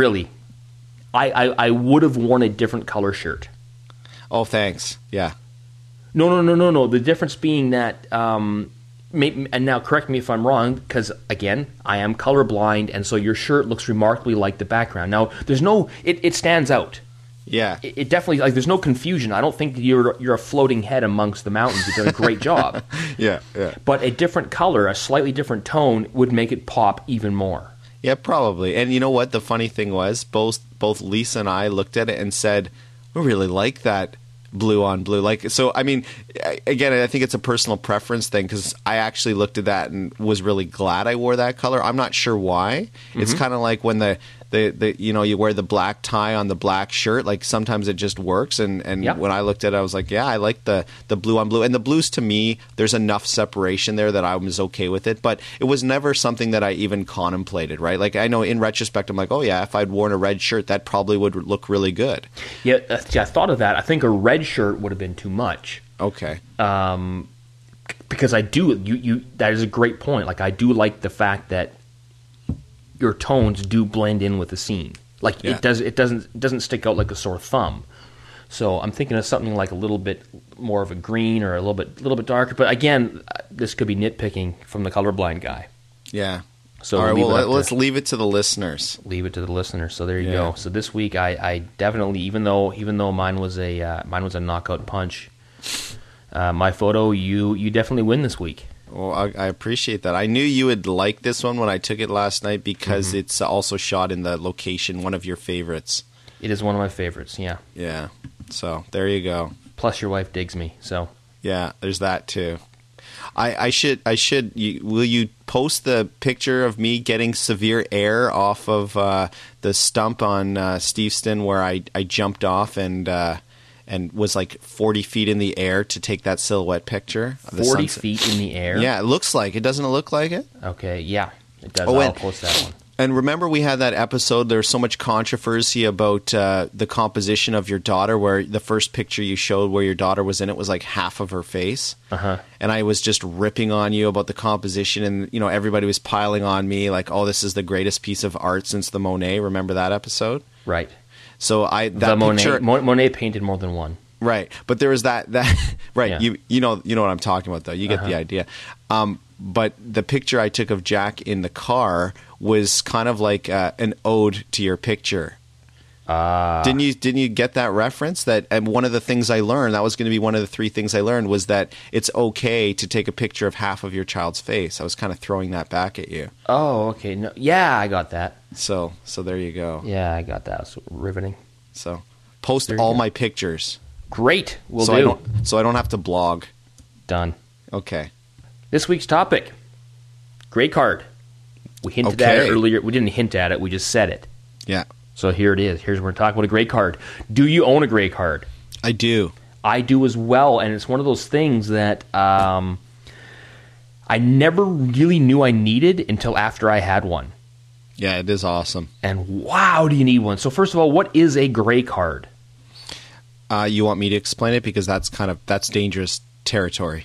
would have worn a different color shirt.
Oh, thanks. Yeah.
No. The difference being that, and now correct me if I'm wrong, because again, I am colorblind, and so your shirt looks remarkably like the background. Now, it stands out.
Yeah.
It definitely, like, there's no confusion. I don't think you're a floating head amongst the mountains. You've done a great job.
Yeah.
But a different color, a slightly different tone, would make it pop even more.
Yeah, probably. And you know what? The funny thing was, both Lisa and I looked at it and said, "We really like that blue on blue." Like, so, I mean, again, I think it's a personal preference thing, because I actually looked at that and was really glad I wore that color. I'm not sure why. Mm-hmm. It's kind of like when the you wear the black tie on the black shirt. Like, sometimes it just works. And
Yep.
When I looked at it, I was like, yeah, I like the blue on blue. And the blues, to me, there's enough separation there that I was okay with it. But it was never something that I even contemplated, right? Like, I know in retrospect, I'm like, oh yeah, if I'd worn a red shirt, that probably would look really good.
Yeah, I thought of that. I think a red shirt would have been too much.
Okay.
Because I do, that is a great point. Like, I do like the fact that your tones do blend in with the scene. Like,
Yeah.
it doesn't stick out like a sore thumb. So I'm thinking of something like a little bit more of a green, or a little bit darker. But again, this could be nitpicking from the colorblind guy.
Yeah.
So
all right, let's
leave
it to the listeners.
Leave it to the listeners. So there you
Yeah.
go. So this week, I definitely, even though mine was a knockout punch, my photo, you definitely win this week.
Well, I appreciate that. I knew you would like this one when I took it last night, because it's also shot in the location, one of your favorites.
It is one of my favorites. Yeah.
Yeah. So there you go.
Plus, your wife digs me. So
Yeah, there's that too. I should. Will you post the picture of me getting severe air off of the stump on Steveston, where I jumped off and was like 40 feet in the air to take that silhouette picture of the
40
sunset?
feet in the air?
Yeah, it looks like it. Doesn't it look like it?
Okay, yeah, it does.
Oh,
I'll
and-
post that one.
And remember, we had that episode, there was so much controversy about the composition of your daughter, where the first picture you showed where your daughter was in it was like half of her face.
Uh-huh.
And I was just ripping on you about the composition, and everybody was piling on me like, oh, this is the greatest piece of art since the Monet. Remember that episode?
Right.
So
The Monet painted more than one.
Right, but there was that right.
Yeah.
You know what I'm talking about, though. You get the idea. But the picture I took of Jack in the car was kind of like an ode to your picture. Didn't you get that reference? And one of the things I learned, that was going to be one of the 3 things I learned, was that it's okay to take a picture of half of your child's face. I was kind of throwing that back at you.
Oh, okay. No, yeah, I got that.
So there you go.
Yeah, I got that. It's riveting.
So post
There you
all
go.
my pictures.
Great. We'll
so
do.
I don't have to blog.
Done.
Okay.
This week's topic, gray card. We hinted at it earlier. We didn't hint at it. We just said it.
Yeah.
So here it is. Here's where we're talking about a gray card. Do you own a gray card?
I do.
I do as well, and it's one of those things that I never really knew I needed until after I had one.
Yeah, it is awesome.
And wow, do you need one? So first of all, what is a gray card?
You want me to explain it, because that's dangerous territory.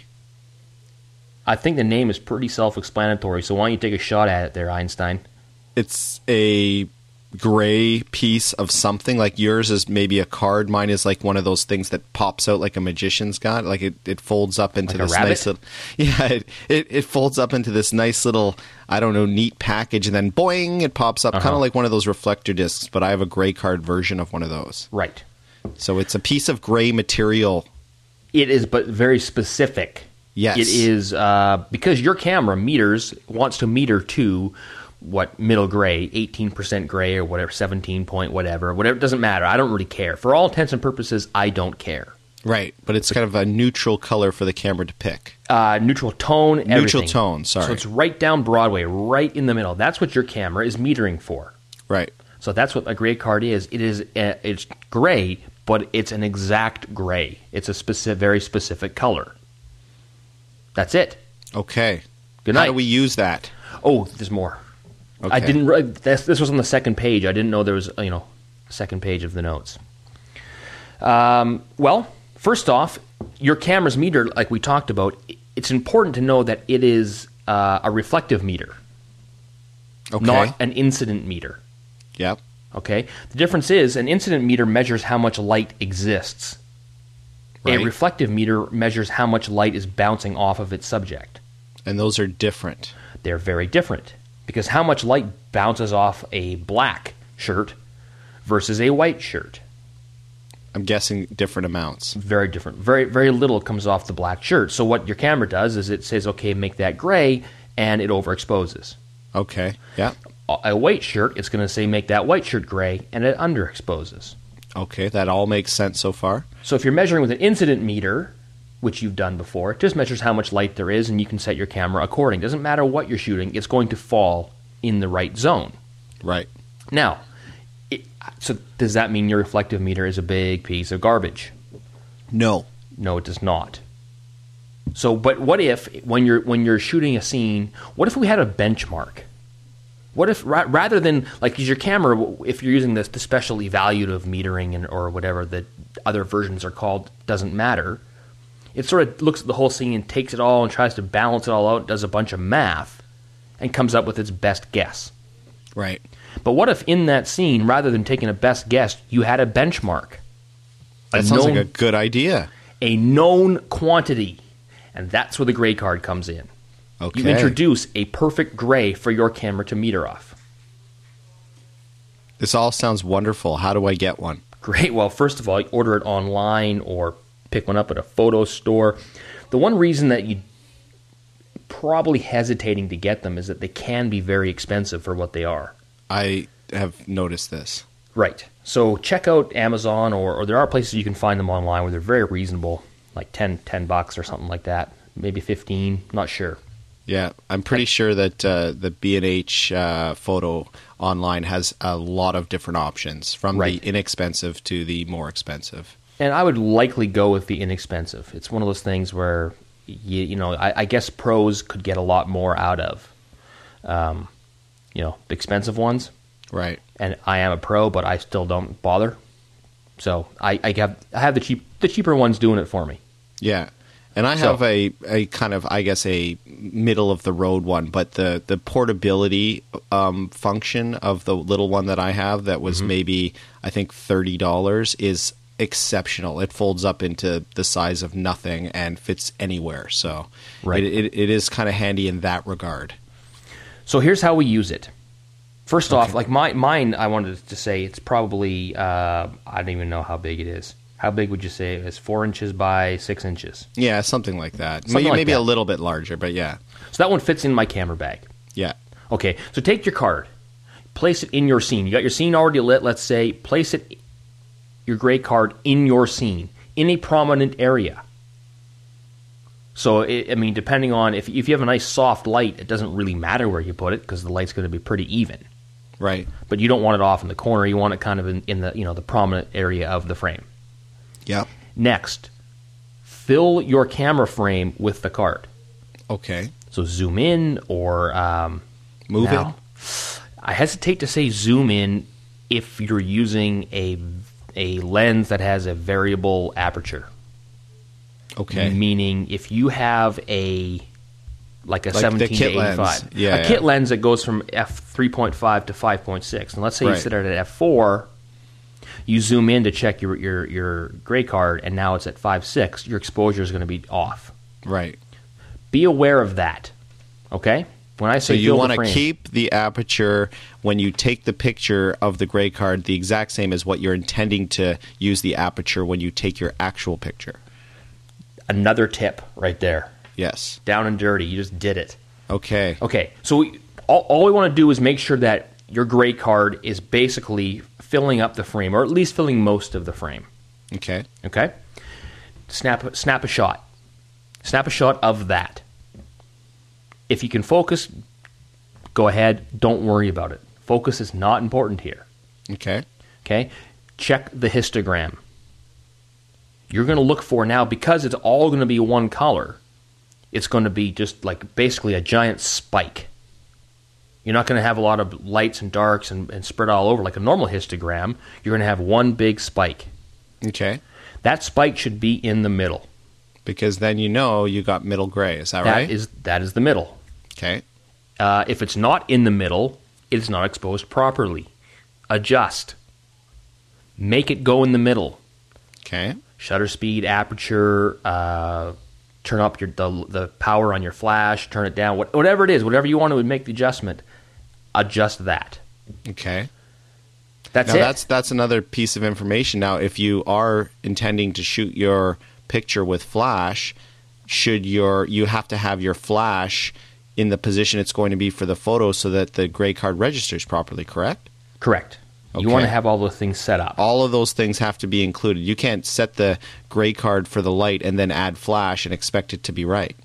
I think the name is pretty self-explanatory, so why don't you take a shot at it there, Einstein?
It's a gray piece of something. Like yours is maybe a card. Mine is like one of those things that pops out like a magician's got. Like it folds up into
like
this
a rabbit?
nice little. Yeah, it folds up into this nice little, I don't know, neat package, and then boing, it pops up, kind of like one of those reflector discs. But I have a gray card version of one of those.
Right.
So it's a piece of gray material.
It is, but very specific.
Yes.
It is because your camera wants to meter to what middle gray, 18% gray or whatever, 17 point whatever. It doesn't matter. I don't really care. For all intents and purposes, I don't care.
Right, but it's kind of a neutral color for the camera to pick.
Neutral tone, everything.
Neutral tone, sorry.
So it's right down Broadway, right in the middle. That's what your camera is metering for.
Right.
So that's what a gray card is. It's gray, but it's an exact gray. It's a very specific color. That's it.
Okay.
Good night.
How do we use that?
Oh, there's more.
Okay.
I didn't. This was on the second page. I didn't know there was second page of the notes. Well, first off, your camera's meter, like we talked about, it's important to know that it is a reflective meter, not an incident meter.
Yep.
Okay. The difference is an incident meter measures how much light exists.
Right.
A reflective meter measures how much light is bouncing off of its subject.
And those are different.
They're very different because how much light bounces off a black shirt versus a white shirt?
I'm guessing different amounts.
Very different. Very, very little comes off the black shirt. So what your camera does is it says, okay, make that gray, and it overexposes.
Okay. Yeah.
A white shirt, it's going to say make that white shirt gray, and it underexposes.
Okay, that all makes sense so far.
So if you're measuring with an incident meter, which you've done before, it just measures how much light there is, and you can set your camera according. Doesn't matter what you're shooting, it's going to fall in the right zone.
Right.
Now, so does that mean your reflective meter is a big piece of garbage?
No.
No, it does not. So, but what if when you're shooting a scene, what if we had a benchmark? What if rather than like your camera, if you're using the special evaluative metering or whatever the other versions are called, doesn't matter. It sort of looks at the whole scene and takes it all and tries to balance it all out, does a bunch of math, and comes up with its best guess.
Right.
But what if in that scene, rather than taking a best guess, you had a benchmark?
That sounds like a good idea.
A known quantity. And that's where the gray card comes in.
Okay.
You introduce a perfect gray for your camera to meter off.
This all sounds wonderful. How do I get one?
Great. Well, first of all, you order it online or pick one up at a photo store. The one reason that you probably hesitating to get them is that they can be very expensive for what they are.
I have noticed this.
Right. So check out Amazon or there are places you can find them online where they're very reasonable, like $10 or something like that. Maybe 15, not sure.
Yeah, I'm pretty sure that the B&H photo online has a lot of different options, from
Right.
the inexpensive to the more expensive.
And I would likely go with the inexpensive. It's one of those things where, I guess pros could get a lot more out of, the expensive ones.
Right.
And I am a pro, but I still don't bother. So I have the cheaper ones doing it for me.
Yeah. And I have a kind of, I guess, a middle-of-the-road one, but the portability function of the little one that I have that was maybe, I think, $30 is exceptional. It folds up into the size of nothing and fits anywhere. So
Right.
it is kind of handy in that regard.
So here's how we use it. First off, like mine, I wanted to say it's probably, I don't even know how big it is. How big would you say it is? 4 inches by 6 inches.
Yeah, something like that.
Something like
maybe
that.
a little bit larger, but yeah.
So that one fits in my camera bag.
Yeah.
Okay, so take your card, place it in your scene. You got your scene already lit, let's say. Place your gray card in your scene, in a prominent area. So, depending on, if you have a nice soft light, it doesn't really matter where you put it because the light's going to be pretty even.
Right.
But you don't want it off in the corner. You want it kind of in the the prominent area of the frame.
Yeah.
Next, fill your camera frame with the card.
Okay.
So zoom in or
Move it.
I hesitate to say zoom in if you're using a lens that has a variable aperture.
Okay.
Meaning if you have a like a
Like the
17 to
kit
85.
lens. Yeah,
a kit
yeah.
lens that goes from f3.5 to 5.6. And let's say you
Right.
set it at f4, you zoom in to check your gray card, and now it's at 5.6. Your exposure is going to be off.
Right.
Be aware of that. Okay? When I
So
say
you
field
want
of
to
frame,
keep the aperture when you take the picture of the gray card the exact same as what you're intending to use the aperture when you take your actual picture.
another tip right there.
Yes.
Down and dirty. You just did it.
Okay.
Okay, so all we want to do is make sure that your gray card is basically filling up the frame, or at least filling most of the frame.
Okay.
Okay? Snap a shot. Snap a shot of that. If you can focus, go ahead. Don't worry about it. Focus is not important here.
Okay.
Okay? Check the histogram. You're going to look for now, because it's all going to be one color, it's going to be just like basically a giant spike. You're not going to have a lot of lights and darks and spread all over like a normal histogram. You're going to have one big spike.
Okay.
That spike should be in the middle.
Because then you know you got middle gray. Is that right?
That is the middle.
Okay.
If it's not in the middle, it is not exposed properly. Adjust. Make it go in the middle.
Okay.
Shutter speed, aperture, turn up the power on your flash, turn it down, whatever it is, whatever you want to make the adjustment, adjust that.
Okay.
That's
Now
it.
that's another piece of information. Now, if you are intending to shoot your picture with flash, you have to have your flash in the position it's going to be for the photo so that the gray card registers properly, correct?
Correct. You
Okay.
want to have all those things set up.
All of those things have to be included. You can't set the gray card for the light and then add flash and expect it to be right.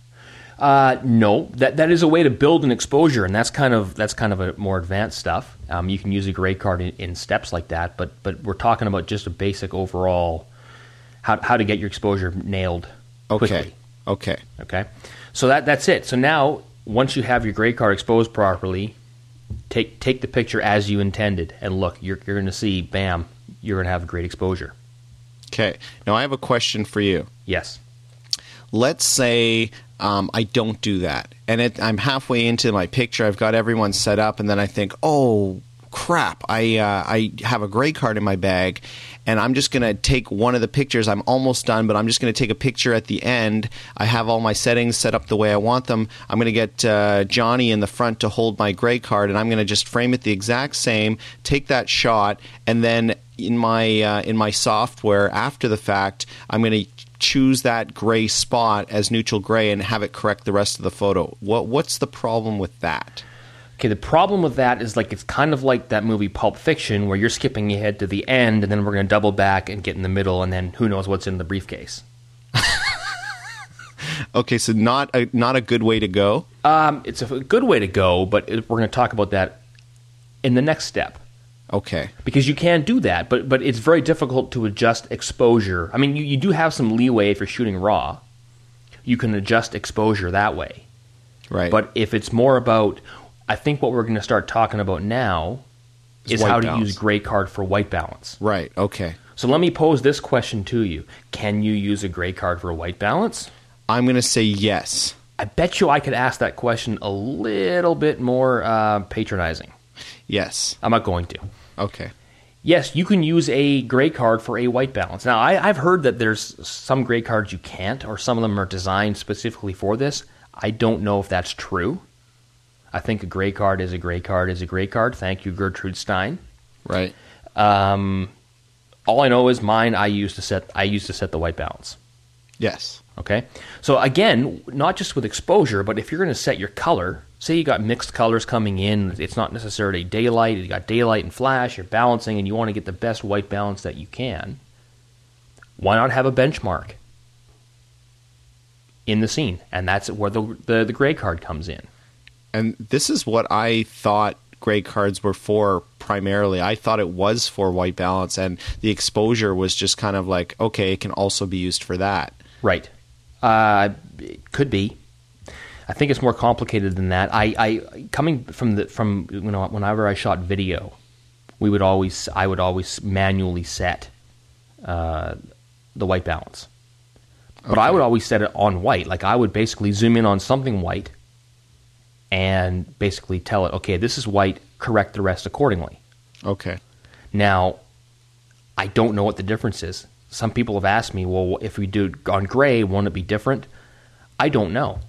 No, that is a way to build an exposure, and that's kind of a more advanced stuff. You can use a gray card in steps like that, but we're talking about just a basic overall how to get your exposure nailed quickly.
Okay.
Okay, so that's it. So now, once you have your gray card exposed properly, take the picture as you intended, and look, you're going to see, bam, you're going to have a great exposure.
Okay. Now I have a question for you.
Yes.
Let's say I don't do that, and I'm halfway into my picture. I've got everyone set up, and then I think, oh crap, I have a gray card in my bag, and I'm just going to take one of the pictures. I'm almost done, but I'm just going to take a picture at the end. I have all my settings set up the way I want them. I'm going to get Johnny in the front to hold my gray card, and I'm going to just frame it the exact same, take that shot, and then in my software after the fact, I'm going to choose that gray spot as neutral gray and have it correct the rest of the photo. What's the problem with that?
Okay, the problem with that is it's kind of like that movie Pulp Fiction, where you're skipping ahead to the end, and then we're going to double back and get in the middle, and then who knows what's in the briefcase.
Okay, so not a good way to go.
It's a good way to go, but we're going to talk about that in the next step.
Okay.
Because you can do that, but it's very difficult to adjust exposure. I mean, you do have some leeway if you're shooting RAW. You can adjust exposure that way.
Right.
But if it's more about, I think what we're going to start talking about now is
white
how
balance.
to use gray card for white balance.
Right. Okay.
So let me pose this question to you. Can you use a gray card for white balance?
I'm going to say yes.
I bet you I could ask that question a little bit more patronizing.
Yes.
I'm not going to.
Okay.
Yes, you can use a gray card for a white balance. Now, I've heard that there's some gray cards you can't, or some of them are designed specifically for this. I don't know if that's true. I think a gray card is a gray card is a gray card. Thank you, Gertrude Stein.
Right.
All I know is mine. I used to set the white balance.
Yes.
Okay. So again, not just with exposure, but if you're going to set your color, say you got mixed colors coming in, it's not necessarily daylight. You got daylight and flash. You're balancing, and you want to get the best white balance that you can. Why not have a benchmark in the scene? And that's where the gray card comes in.
And this is what I thought gray cards were for primarily. I thought it was for white balance, and the exposure was just kind of like, okay, it can also be used for that.
Right. It could be. I think it's more complicated than that. I coming from whenever I shot video, I would always manually set the white balance. But I would always set it on white. Like I would basically zoom in on something white, and basically tell it, okay, this is white, correct the rest accordingly.
Okay.
Now, I don't know what the difference is. Some people have asked me, well, if we do it on gray, won't it be different? I don't know.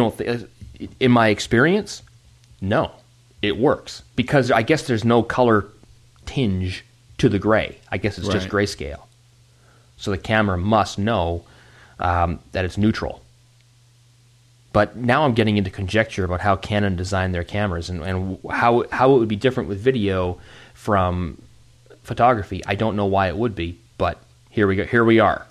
In my experience, no, it works. Because I guess there's no color tinge to the gray. I guess it's just grayscale. So the camera must know that it's neutral. But now I'm getting into conjecture about how Canon designed their cameras and how it would be different with video from photography. I don't know why it would be, but here we go. Here we are.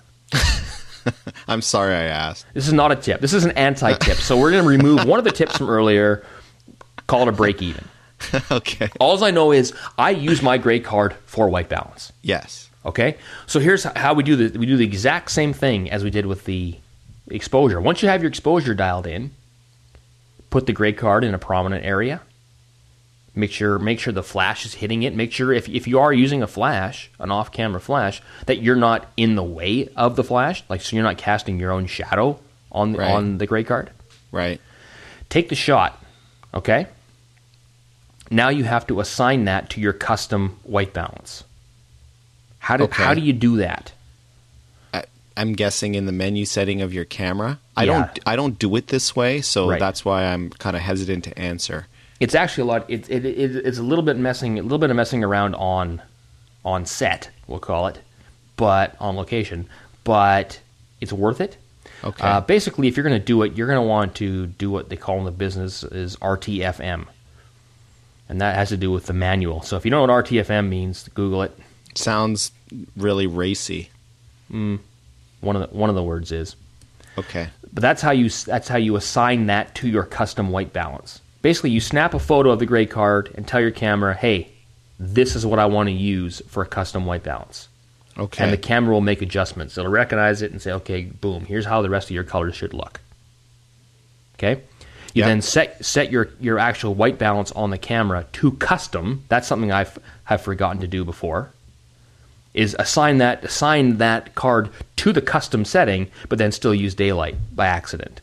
I'm sorry I asked.
This is not a tip. This is an anti-tip. So we're going to remove one of the tips from earlier, call it a break even.
Okay.
All I know is I use my gray card for white balance.
Yes.
Okay? So here's how we do this. We do the exact same thing as we did with the exposure. Once you have your exposure dialed in, put the gray card in a prominent area. Make sure the flash is hitting it. Make sure if you are using a flash, an off-camera flash, that you're not in the way of the flash, like so you're not casting your own shadow on the gray card.
Right.
Take the shot, okay? Now you have to assign that to your custom white balance. How do you do that?
I'm guessing in the menu setting of your camera.
Yeah.
I don't do it this way, so
Right.
that's why I'm kind of hesitant to answer.
It's actually a lot. It's a little bit of messing around on set, we'll call it, but on location. But it's worth it.
Okay.
Basically, if you're going to do it, you're going to want to do what they call in the business is RTFM, and that has to do with the manual. So if you don't know what RTFM means, Google it.
Sounds really racy.
One of the words is.
Okay.
But that's how you assign that to your custom white balance. Basically, you snap a photo of the gray card and tell your camera, hey, this is what I want to use for a custom white balance.
Okay.
And the camera will make adjustments. It'll recognize it and say, okay, boom, here's how the rest of your colors should look. Okay? You then set your actual white balance on the camera to custom. That's something I've forgotten to do before. Is assign that card to the custom setting, but then still use daylight by accident.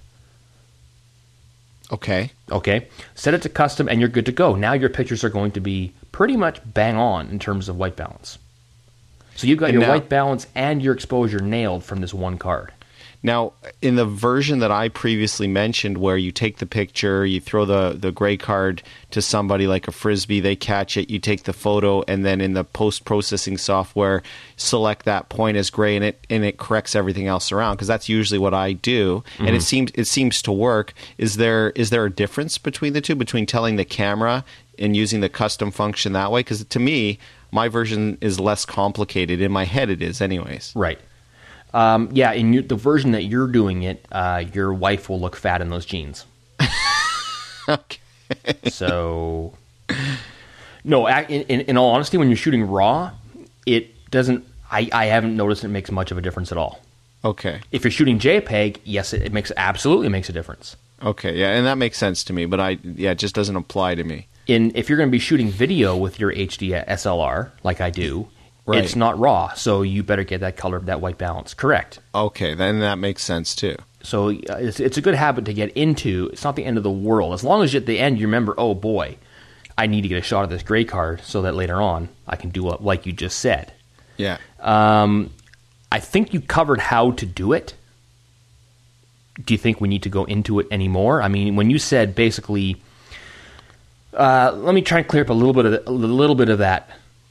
Okay.
Okay, set it to custom and you're good to go. Now your pictures are going to be pretty much bang on in terms of white balance. So you've got your white balance and your exposure nailed from this one card.
Now, in the version that I previously mentioned where you take the picture, you throw the gray card to somebody like a Frisbee, they catch it, you take the photo, and then in the post-processing software, select that point as gray, and it corrects everything else around, because that's usually what I do, and it seems to work. Is there a difference between the two, between telling the camera and using the custom function that way? Because to me, my version is less complicated. In my head it is anyways.
Right. In the version that you're doing it, your wife will look fat in those jeans.
Okay.
So, no, in all honesty, when you're shooting raw, it doesn't. I haven't noticed it makes much of a difference at all.
Okay.
If you're shooting JPEG, yes, it absolutely makes a difference.
Okay, yeah, and that makes sense to me, but it just doesn't apply to me.
If you're going to be shooting video with your HD SLR, like I do,
right,
it's not raw, so you better get that color, that white balance correct.
Okay, then that makes sense too.
So it's a good habit to get into. It's not the end of the world. As long as at the end you remember, oh boy, I need to get a shot of this gray card so that later on I can do it like you just said.
Yeah.
I think you covered how to do it. Do you think we need to go into it anymore? I mean, when you said basically, let me try and clear up a little bit of that.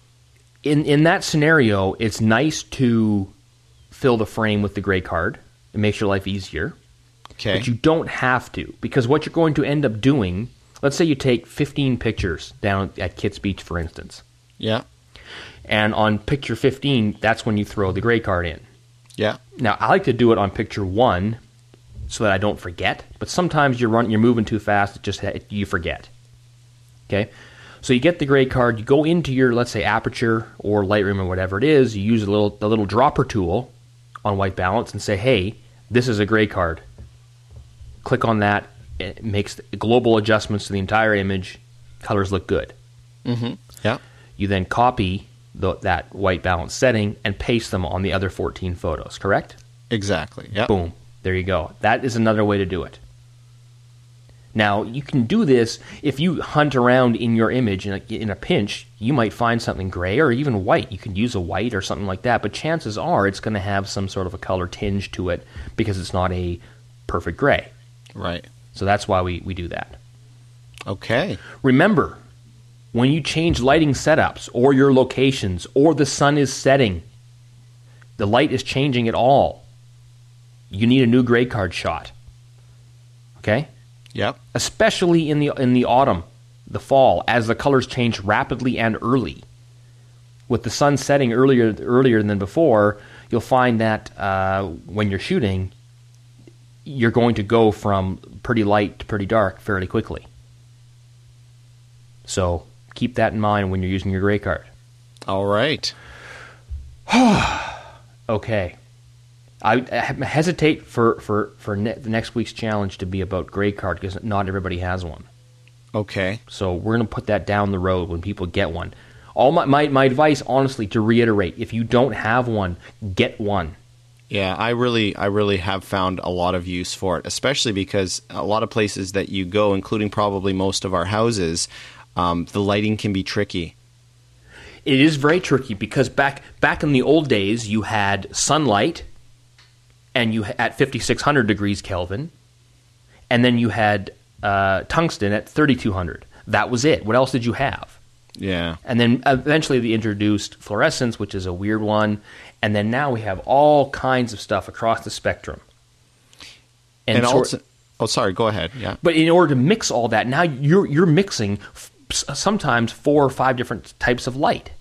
In that scenario, it's nice to fill the frame with the gray card. It makes your life easier.
Okay.
But you don't have to, because what you're going to end up doing, let's say you take 15 pictures down at Kitts Beach, for instance.
Yeah.
And on picture 15, that's when you throw the gray card in.
Yeah.
Now, I like to do it on picture 1 so that I don't forget, but sometimes you're moving too fast, you forget. Okay? So you get the gray card, you go into your, let's say, Aperture or Lightroom or whatever it is, you use the little dropper tool on white balance and say, hey, this is a gray card. Click on that, it makes global adjustments to the entire image, colors look good.
Mm-hmm. Yeah.
You then copy that white balance setting and paste them on the other 14 photos, correct?
Exactly. Yeah.
Boom. There you go. That is another way to do it. Now, you can do this if you hunt around in your image in a pinch. You might find something gray or even white. You can use a white or something like that, but chances are it's going to have some sort of a color tinge to it because it's not a perfect gray.
Right.
So that's why we do that.
Okay.
Remember, when you change lighting setups or your locations or the sun is setting, the light is changing at all, you need a new gray card shot. Okay?
Yep.
Especially in the autumn, the fall, as the colors change rapidly and early. With the sun setting earlier than before, you'll find that when you're shooting, you're going to go from pretty light to pretty dark fairly quickly. So keep that in mind when you're using your gray card.
All right.
Okay. I hesitate for the next week's challenge to be about gray card because not everybody has one.
Okay.
So we're going to put that down the road when people get one. All my advice, honestly, to reiterate, if you don't have one, get one.
Yeah, I really have found a lot of use for it, especially because a lot of places that you go, including probably most of our houses, the lighting can be tricky.
It is very tricky because back in the old days, you had sunlight, and you at 5,600 degrees Kelvin, and then you had tungsten at 3,200. That was it. What else did you have?
Yeah.
And then eventually they introduced fluorescence, which is a weird one, and then now we have all kinds of stuff across the spectrum.
And also, sorry, go ahead. Yeah.
But in order to mix all that, now you're mixing sometimes 4 or 5 different types of light.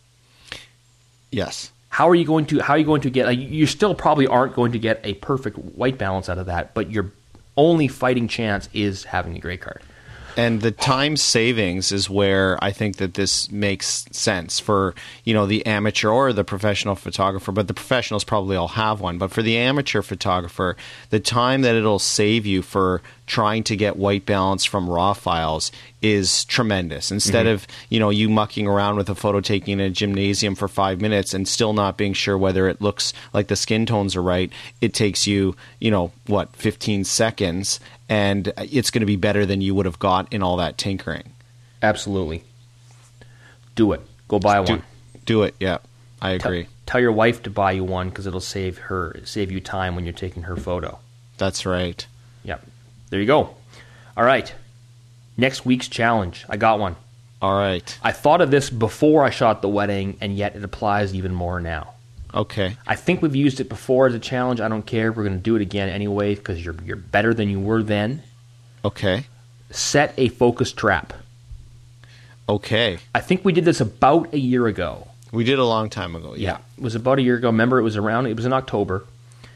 Yes.
How are you going to get? You still probably aren't going to get a perfect white balance out of that, but your only fighting chance is having a gray card.
And the time savings is where I think that this makes sense for, the amateur or the professional photographer, but the professionals probably all have one. But for the amateur photographer, the time that it'll save you for trying to get white balance from raw files is tremendous. Instead of, you mucking around with a photo taking in a gymnasium for 5 minutes and still not being sure whether it looks like the skin tones are right, it takes you, 15 seconds, and it's going to be better than you would have got in all that tinkering.
Absolutely. Do it. Go buy one.
Do it, yeah. I agree.
Tell your wife to buy you one because it'll save you time when you're taking her photo.
That's right.
Yep. There you go. All right. Next week's challenge. I got one.
All right.
I thought of this before I shot the wedding, and yet it applies even more now.
Okay.
I think we've used it before as a challenge. I don't care. We're going to do it again anyway because you're better than you were then.
Okay.
Set a focus trap.
Okay.
I think we did this about a year ago.
We did a long time ago. Yeah.
It was about a year ago. Remember, it was in October.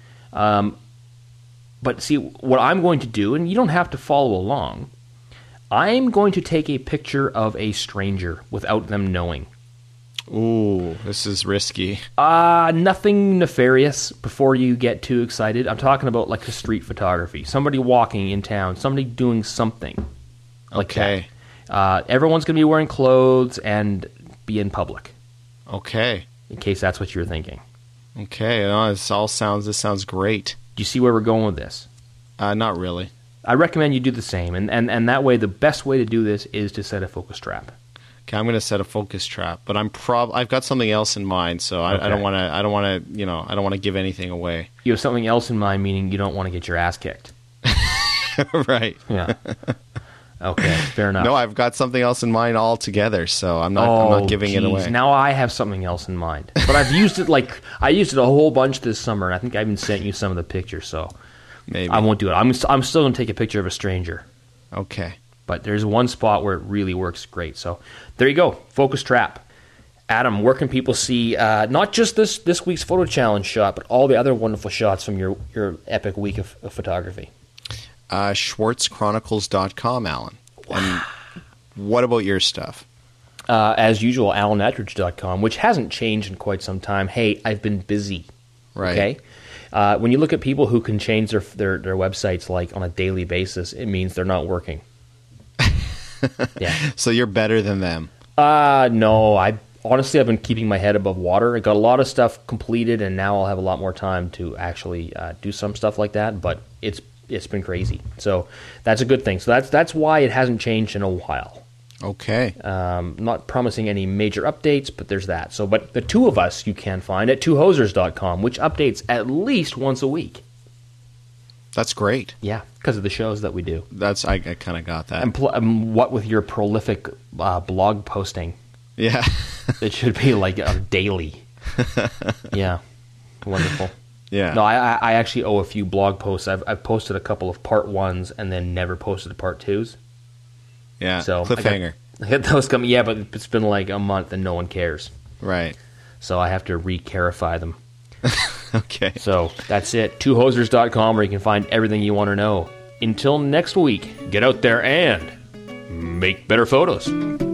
But see, what I'm going to do, and you don't have to follow along, I'm going to take a picture of a stranger without them knowing.
Ooh, this is risky.
Nothing nefarious before you get too excited. I'm talking about like a street photography. Somebody walking in town, somebody doing something like that. Everyone's going to be wearing clothes and be in public.
Okay.
In case that's what you're thinking.
Okay, this sounds great.
Do you see where we're going with this?
Not really.
I recommend you do the same, and that way, the best way to do this is to set a focus trap.
Okay, I'm going to set a focus trap, but I've got something else in mind, so I don't want to give anything away.
You have something else in mind, meaning you don't want to get your ass kicked.
Right.
Yeah. Okay, fair enough.
No, I've got something else in mind altogether, so I'm not giving it away.
Now I have something else in mind, but I've used it I used it a whole bunch this summer, and I think I even sent you some of the pictures. So
maybe
I won't do it. I'm still going to take a picture of a stranger.
Okay.
But there's one spot where it really works great. So there you go, focus trap. Adam, where can people see not just this week's photo challenge shot, but all the other wonderful shots from your epic week of photography?
SchwartzChronicles.com, Alan. Wow. And what about your stuff?
As usual, AlanEttridge.com, which hasn't changed in quite some time. Hey, I've been busy.
Right.
Okay? When you look at people who can change their websites like on a daily basis, it means they're not working. Yeah.
So you're better than them?
No. I've been keeping my head above water. I got a lot of stuff completed, and now I'll have a lot more time to actually do some stuff like that. But it's it's been crazy. So that's a good thing. So that's why it hasn't changed in a while.
Okay.
Not promising any major updates, but there's that. So, but the two of us you can find at twohosers.com, which updates at least once a week.
That's great.
Yeah, because of the shows that we do.
I kind of got that.
And what with your prolific blog posting,
Yeah.
it should be like daily. Yeah, wonderful.
Yeah.
No, I actually owe a few blog posts. I've posted a couple of part ones and then never posted the part twos.
Yeah.
So
Cliffhanger.
I got those coming. Yeah, but it's been like a month and no one cares.
Right.
So I have to re-carify them.
Okay.
So that's it. Twohosers.com, where you can find everything you want to know. Until next week, get out there and make better photos.